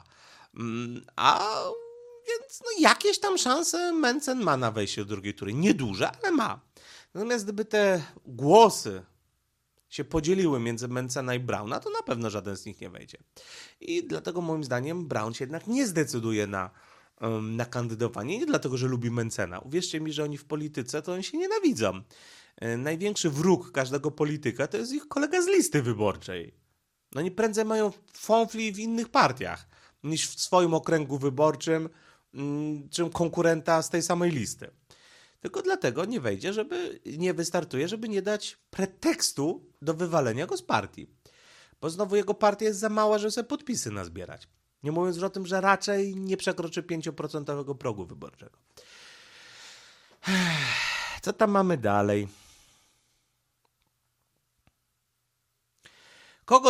Więc jakieś tam szanse Mencen ma na wejście do drugiej tury. Nieduże, ale ma. Natomiast gdyby te głosy się podzieliły między Mencena i Brauna, to na pewno żaden z nich nie wejdzie. I dlatego moim zdaniem Braun się jednak nie zdecyduje na kandydowanie. Nie dlatego, że lubi Mencena. Uwierzcie mi, że oni w polityce to oni się nienawidzą. Największy wróg każdego polityka to jest ich kolega z listy wyborczej. Oni prędzej mają fonfli w innych partiach niż w swoim okręgu wyborczym, czym konkurenta z tej samej listy. Tylko dlatego nie wejdzie, nie wystartuje, żeby nie dać pretekstu do wywalenia go z partii. Bo znowu jego partia jest za mała, żeby sobie podpisy nazbierać. Nie mówiąc już o tym, że raczej nie przekroczy 5% progu wyborczego. Co tam mamy dalej? Kto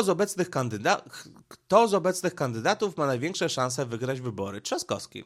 z obecnych kandydatów ma największe szanse wygrać wybory? Trzaskowski.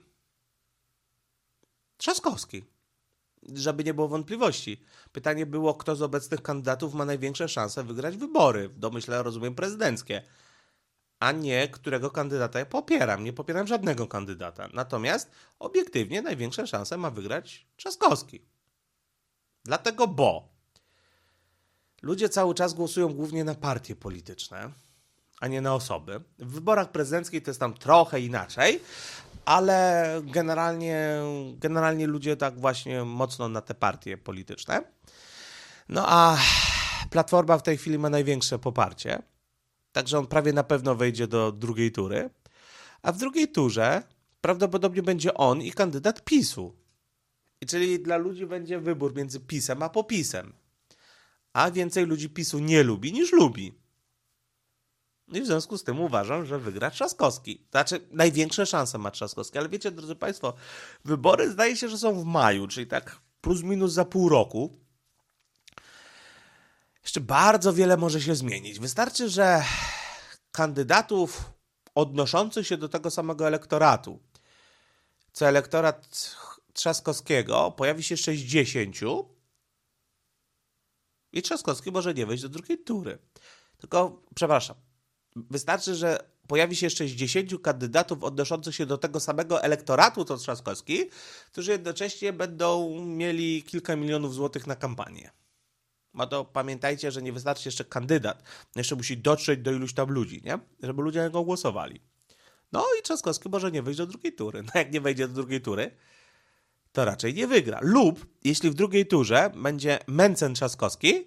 Żeby nie było wątpliwości. Pytanie było, kto z obecnych kandydatów ma największe szanse wygrać wybory. W domyśle rozumiem prezydenckie. A nie, którego kandydata ja popieram. Nie popieram żadnego kandydata. Natomiast obiektywnie największe szanse ma wygrać Trzaskowski. Dlatego, bo ludzie cały czas głosują głównie na partie polityczne, a nie na osoby. W wyborach prezydenckich to jest tam trochę inaczej, ale generalnie ludzie tak właśnie mocno na te partie polityczne. No a Platforma w tej chwili ma największe poparcie, także on prawie na pewno wejdzie do drugiej tury, a w drugiej turze prawdopodobnie będzie on i kandydat PiS-u. Czyli dla ludzi będzie wybór między PiS-em a popisem. A więcej ludzi PiS-u nie lubi niż lubi. I w związku z tym uważam, że wygra Trzaskowski. Znaczy, największe szanse ma Trzaskowski. Ale wiecie, drodzy Państwo, wybory zdaje się, że są w maju, czyli tak plus minus za pół roku. Jeszcze bardzo wiele może się zmienić. Wystarczy, że kandydatów odnoszących się do tego samego elektoratu, co elektorat Trzaskowskiego, pojawi się 60 i Trzaskowski może nie wejść do drugiej tury. Tylko, przepraszam, wystarczy, że pojawi się 60 kandydatów odnoszących się do tego samego elektoratu, co Trzaskowski, którzy jednocześnie będą mieli kilka milionów złotych na kampanię. No to pamiętajcie, że nie wystarczy jeszcze kandydat. Jeszcze musi dotrzeć do iluś tam ludzi, nie? Żeby ludzie na niego głosowali. No i Trzaskowski może nie wejść do drugiej tury. No jak nie wejdzie do drugiej tury, to raczej nie wygra. Lub jeśli w drugiej turze będzie Mencen-Trzaskowski,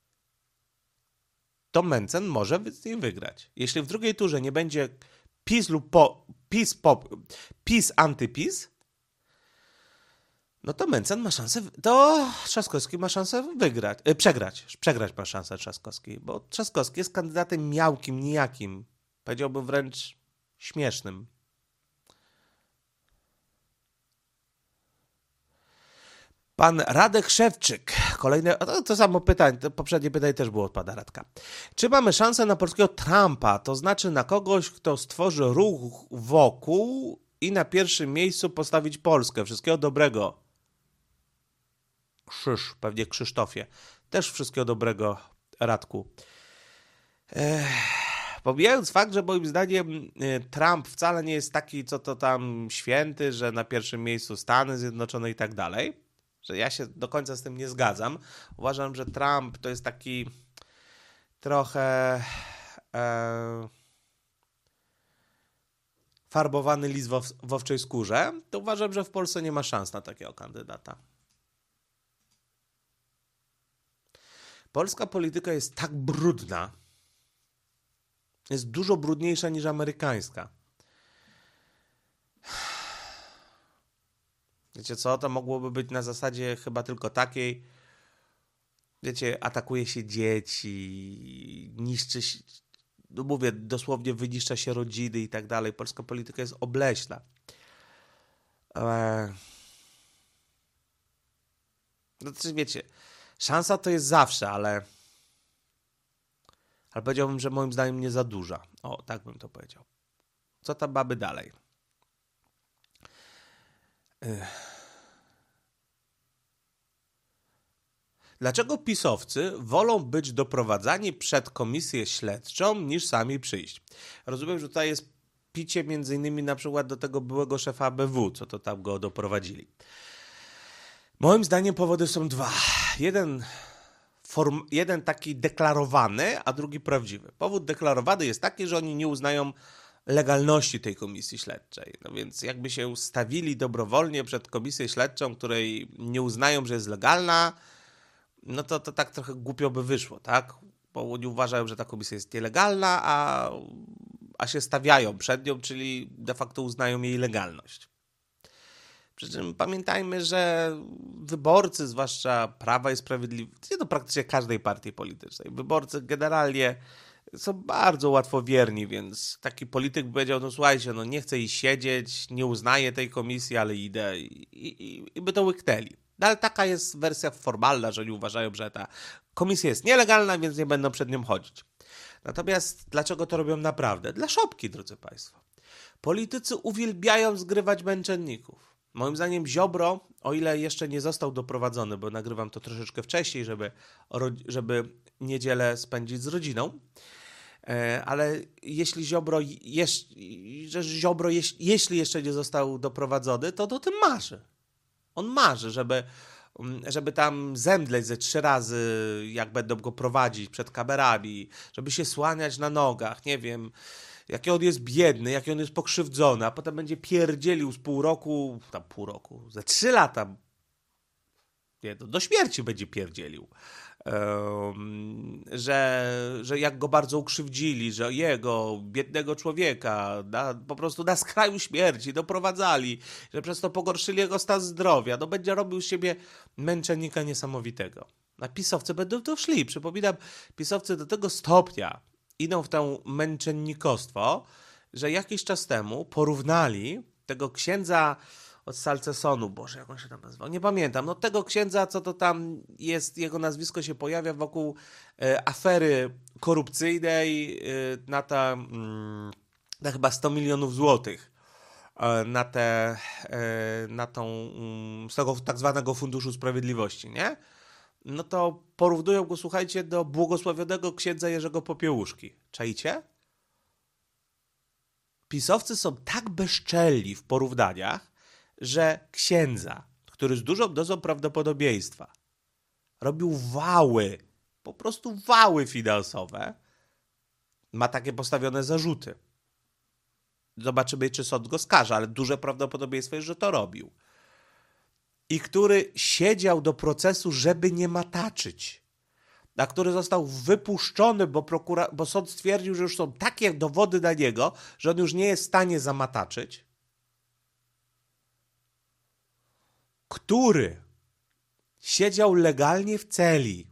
to Mencen może z nim wygrać. Jeśli w drugiej turze nie będzie PiS lub PiS antyPiS, no to Mencen ma szansę, to Trzaskowski ma szansę przegrać ma szansę Trzaskowski, bo Trzaskowski jest kandydatem miałkim, nijakim, powiedziałbym wręcz śmiesznym. Pan Radek Szewczyk. Kolejne, to samo pytanie, to poprzednie pytanie też było od pana Radka. Czy mamy szansę na polskiego Trumpa, to znaczy na kogoś, kto stworzy ruch wokół i na pierwszym miejscu postawić Polskę? Wszystkiego dobrego. Pewnie Krzysztofie. Też wszystkiego dobrego, Radku. Pomijając fakt, że moim zdaniem Trump wcale nie jest taki, co to tam święty, że na pierwszym miejscu Stany Zjednoczone i tak dalej, że ja się do końca z tym nie zgadzam. Uważam, że Trump to jest taki trochę farbowany lis w owczej skórze, to uważam, że w Polsce nie ma szans na takiego kandydata. Polska polityka jest tak brudna, jest dużo brudniejsza niż amerykańska. Wiecie co, to mogłoby być na zasadzie chyba tylko takiej, wiecie, atakuje się dzieci, niszczy się, no mówię, dosłownie wyniszcza się rodziny i tak dalej. Polska polityka jest obleśna. No to wiecie, szansa to jest zawsze, ale powiedziałbym, że moim zdaniem nie za duża. O, tak bym to powiedział. Co tam mamy dalej? Dlaczego pisowcy wolą być doprowadzani przed komisję śledczą niż sami przyjść? Rozumiem, że tutaj jest picie między innymi na przykład do tego byłego szefa ABW, co to tam go doprowadzili. Moim zdaniem powody są dwa. Jeden taki deklarowany, a drugi prawdziwy. Powód deklarowany jest taki, że oni nie uznają legalności tej komisji śledczej. No więc jakby się stawili dobrowolnie przed komisję śledczą, której nie uznają, że jest legalna, no to tak trochę głupio by wyszło, tak? Bo oni uważają, że ta komisja jest nielegalna, a się stawiają przed nią, czyli de facto uznają jej legalność. Przy czym pamiętajmy, że wyborcy, zwłaszcza Prawa i Sprawiedliwości, to praktycznie każdej partii politycznej, wyborcy generalnie są bardzo łatwowierni, więc taki polityk by powiedział, no słuchajcie, no nie chcę iść siedzieć, nie uznaję tej komisji, ale idę i by to łyknęli. No, ale taka jest wersja formalna, że oni uważają, że ta komisja jest nielegalna, więc nie będą przed nią chodzić. Natomiast dlaczego to robią naprawdę? Dla szopki, drodzy Państwo. Politycy uwielbiają zgrywać męczenników. Moim zdaniem Ziobro, o ile jeszcze nie został doprowadzony, bo nagrywam to troszeczkę wcześniej, żeby niedzielę spędzić z rodziną, ale jeśli jeśli jeszcze nie został doprowadzony, to o tym marzy. On marzy, żeby tam zemdleć ze 3 razy, jak będą go prowadzić przed kamerami, żeby się słaniać na nogach, nie wiem, jaki on jest biedny, jaki on jest pokrzywdzony, a potem będzie pierdzielił z pół roku, ze 3 lata, nie, do śmierci będzie pierdzielił, że jak go bardzo ukrzywdzili, że jego, biednego człowieka, po prostu na skraju śmierci doprowadzali, że przez to pogorszyli jego stan zdrowia, no będzie robił z siebie męczennika niesamowitego. A pisowcy będą to szli. Przypominam, pisowcy do tego stopnia idą w to męczennikostwo, że jakiś czas temu porównali tego księdza od Salcesonu, Boże, jak on się tam nazywał, nie pamiętam, no tego księdza, co to tam jest, jego nazwisko się pojawia wokół afery korupcyjnej na chyba 100 milionów złotych z tego tak zwanego Funduszu Sprawiedliwości, nie? No to porównują go, słuchajcie, do błogosławionego księdza Jerzego Popiełuszki. Czaicie? Pisowcy są tak bezczelni w porównaniach, że księdza, który z dużą dozą prawdopodobieństwa robił wały, po prostu wały finansowe, ma takie postawione zarzuty. Zobaczymy, czy sąd go skaże, ale duże prawdopodobieństwo jest, że to robił. I który siedział do procesu, żeby nie mataczyć, a który został wypuszczony, bo sąd stwierdził, że już są takie dowody na niego, że on już nie jest w stanie zamataczyć, który siedział legalnie w celi,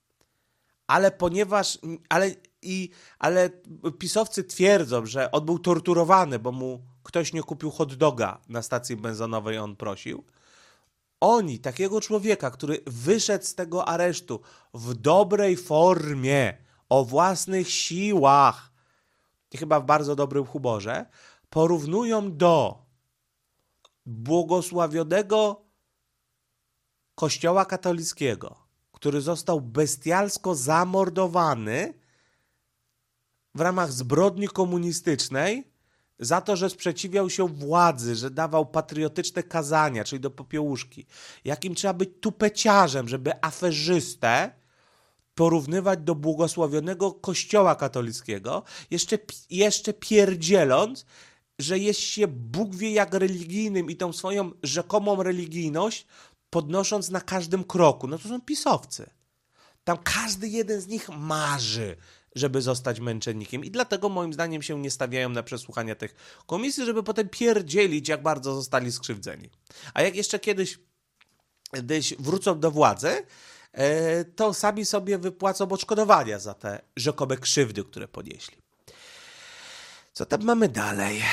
ale pisowcy twierdzą, że on był torturowany, bo mu ktoś nie kupił hot doga na stacji benzynowej, on prosił. Oni, takiego człowieka, który wyszedł z tego aresztu w dobrej formie, o własnych siłach i chyba w bardzo dobrym humorze, porównują do błogosławionego Kościoła katolickiego, który został bestialsko zamordowany w ramach zbrodni komunistycznej za to, że sprzeciwiał się władzy, że dawał patriotyczne kazania, czyli do Popiełuszki. Jakim trzeba być tupeciarzem, żeby aferzystę porównywać do błogosławionego Kościoła katolickiego, jeszcze pierdzieląc, że jest się Bóg wie jak religijnym i tą swoją rzekomą religijność podnosząc na każdym kroku. No to są pisowcy. Tam każdy jeden z nich marzy, żeby zostać męczennikiem i dlatego moim zdaniem się nie stawiają na przesłuchania tych komisji, żeby potem pierdzielić, jak bardzo zostali skrzywdzeni. A jak jeszcze kiedyś wrócą do władzy, to sami sobie wypłacą odszkodowania za te rzekome krzywdy, które ponieśli. Co tam mamy dalej?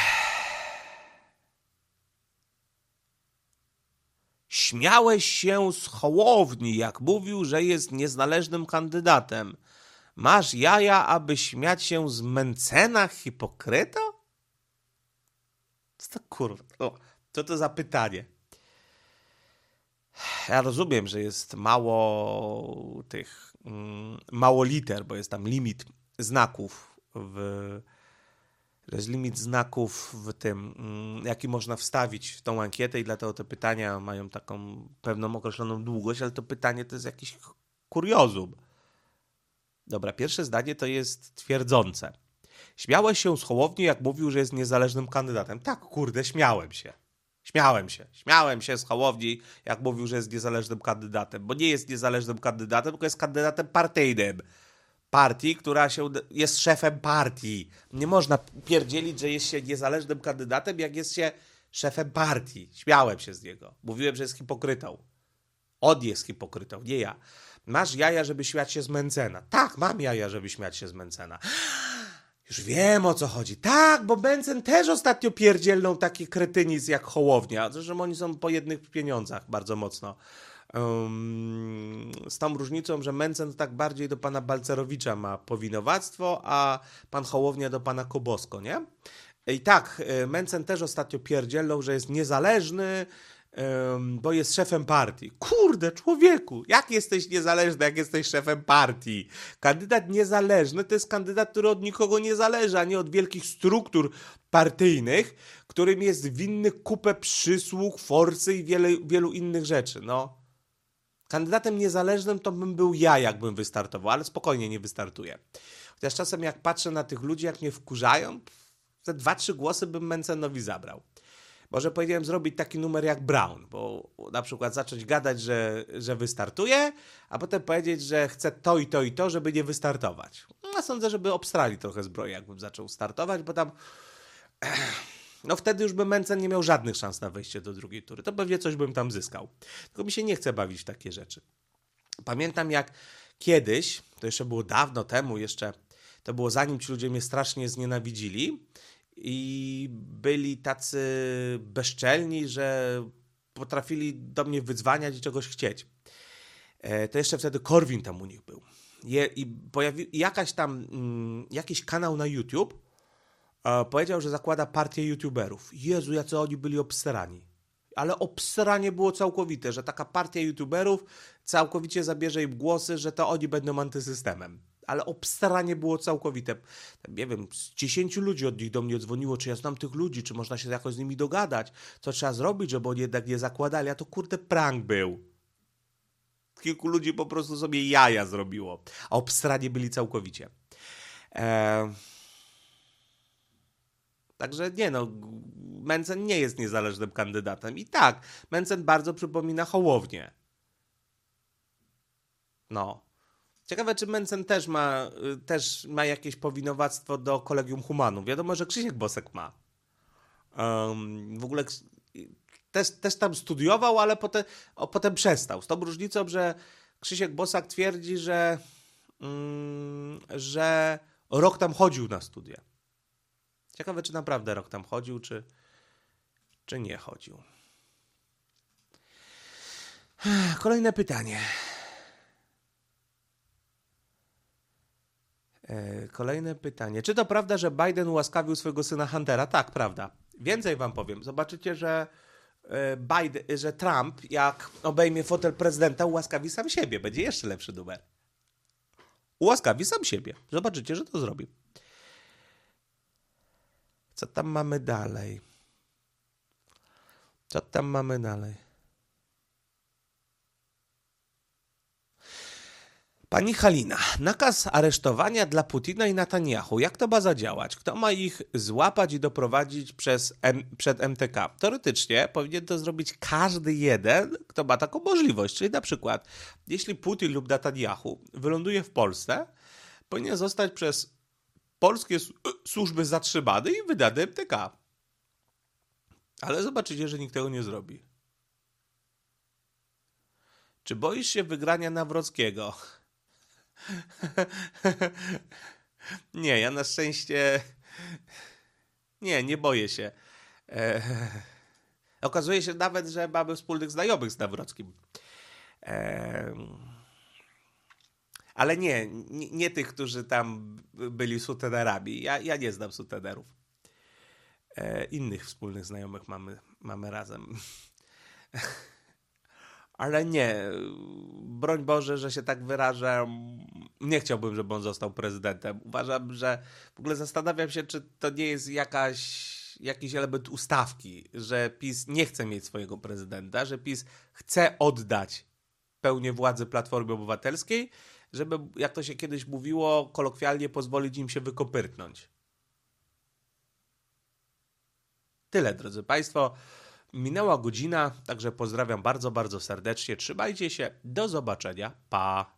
Śmiałeś się z Hołowni, jak mówił, że jest niezależnym kandydatem. Masz jaja, aby śmiać się z Mencena hipokryta? Co to kurwa? Co to za pytanie? Ja rozumiem, że jest mało liter, bo jest tam limit znaków jest limit znaków w tym, jaki można wstawić w tą ankietę i dlatego te pytania mają taką pewną określoną długość, ale to pytanie to jest jakiś kuriozum. Dobra, pierwsze zdanie to jest twierdzące. Śmiałeś się z Hołowni, jak mówił, że jest niezależnym kandydatem. Tak, kurde, śmiałem się. Śmiałem się z Hołowni, jak mówił, że jest niezależnym kandydatem, bo nie jest niezależnym kandydatem, tylko jest kandydatem partyjnym. Partii, która jest szefem partii. Nie można pierdzielić, że jest się niezależnym kandydatem, jak jest się szefem partii. Śmiałem się z niego. Mówiłem, że jest hipokrytą. On jest hipokrytą, nie ja. Masz jaja, żeby śmiać się z Mencena. Tak, mam jaja, żeby śmiać się z Mencena. Już wiem, o co chodzi. Tak, bo Mencen też ostatnio pierdzielnął taki kretynizm jak Hołownia. Zresztą oni są po jednych pieniądzach bardzo mocno. Z tą różnicą, że Mencen tak bardziej do pana Balcerowicza ma powinowactwo, a pan Hołownia do pana Kobosko, nie? I tak, Mencen też ostatnio pierdzielnął, że jest niezależny, bo jest szefem partii. Kurde, człowieku, jak jesteś niezależny, jak jesteś szefem partii? Kandydat niezależny to jest kandydat, który od nikogo nie zależy, a nie od wielkich struktur partyjnych, którym jest winny kupę przysług, forsy i wielu innych rzeczy, no. Kandydatem niezależnym to bym był ja, jakbym wystartował, ale spokojnie nie wystartuję. Chociaż czasem jak patrzę na tych ludzi, jak mnie wkurzają, te 2-3 głosy bym Mencenowi zabrał. Może powinienem zrobić taki numer jak Brown, bo na przykład zacząć gadać, że wystartuje, a potem powiedzieć, że chcę to i to i to, żeby nie wystartować. Ja sądzę, żeby obstrali trochę zbroję, jakbym zaczął startować, bo tam... No wtedy już by Mencen nie miał żadnych szans na wejście do drugiej tury. To pewnie coś bym tam zyskał. Tylko mi się nie chce bawić w takie rzeczy. Pamiętam jak kiedyś, to jeszcze było dawno temu jeszcze, to było zanim ci ludzie mnie strasznie znienawidzili i byli tacy bezczelni, że potrafili do mnie wydzwaniać i czegoś chcieć. To jeszcze wtedy Korwin tam u nich był. I pojawił jakiś kanał na YouTube, powiedział, że zakłada partię youtuberów. Jezu, jacy oni byli obsrani. Ale obsranie było całkowite, że taka partia youtuberów całkowicie zabierze im głosy, że to oni będą antysystemem. Ale obsranie było całkowite. Nie wiem, z 10 ludzi od nich do mnie dzwoniło, czy ja znam tych ludzi, czy można się jakoś z nimi dogadać, co trzeba zrobić, żeby oni jednak nie zakładali. A to kurde prank był. Kilku ludzi po prostu sobie jaja zrobiło. A obsranie byli całkowicie. Także nie no, Mencen nie jest niezależnym kandydatem. I tak, Mencen bardzo przypomina Hołownię. No. Ciekawe, czy Mencen też ma jakieś powinowactwo do Collegium Humanum. Wiadomo, że Krzysiek Bosek ma. W ogóle też tam studiował, ale potem przestał. Z tą różnicą, że Krzysiek Bosak twierdzi, że rok tam chodził na studia. Ciekawe, czy naprawdę rok tam chodził, czy nie chodził. Kolejne pytanie. Czy to prawda, że Biden ułaskawił swojego syna Huntera? Tak, prawda. Więcej wam powiem. Zobaczycie, że Trump, jak obejmie fotel prezydenta, ułaskawi sam siebie. Będzie jeszcze lepszy numer. Ułaskawi sam siebie. Zobaczycie, że to zrobi. Co tam mamy dalej? Pani Halina, nakaz aresztowania dla Putina i Netanyahu. Jak to ma zadziałać? Kto ma ich złapać i doprowadzić przed MTK? Teoretycznie powinien to zrobić każdy jeden, kto ma taką możliwość. Czyli na przykład, jeśli Putin lub Netanyahu wyląduje w Polsce, powinien zostać przez polskie służby zatrzymany i wydany MTK. Ale zobaczycie, że nikt tego nie zrobi. Czy boisz się wygrania Nawrockiego? Nie, ja na szczęście nie boję się. Okazuje się nawet, że mamy wspólnych znajomych z Nawrockim. Ale nie tych, którzy tam byli sutenerami. Ja nie znam sutenerów. Innych wspólnych znajomych mamy razem. Ale nie, broń Boże, że się tak wyrażę, nie chciałbym, żeby on został prezydentem. Uważam, że w ogóle zastanawiam się, czy to nie jest jakiś element ustawki, że PiS nie chce mieć swojego prezydenta, że PiS chce oddać pełnię władzy Platformie Obywatelskiej, żeby, jak to się kiedyś mówiło, kolokwialnie pozwolić im się wykopyrtnąć. Tyle, drodzy Państwo. Minęła godzina, także pozdrawiam bardzo, bardzo serdecznie. Trzymajcie się. Do zobaczenia. Pa!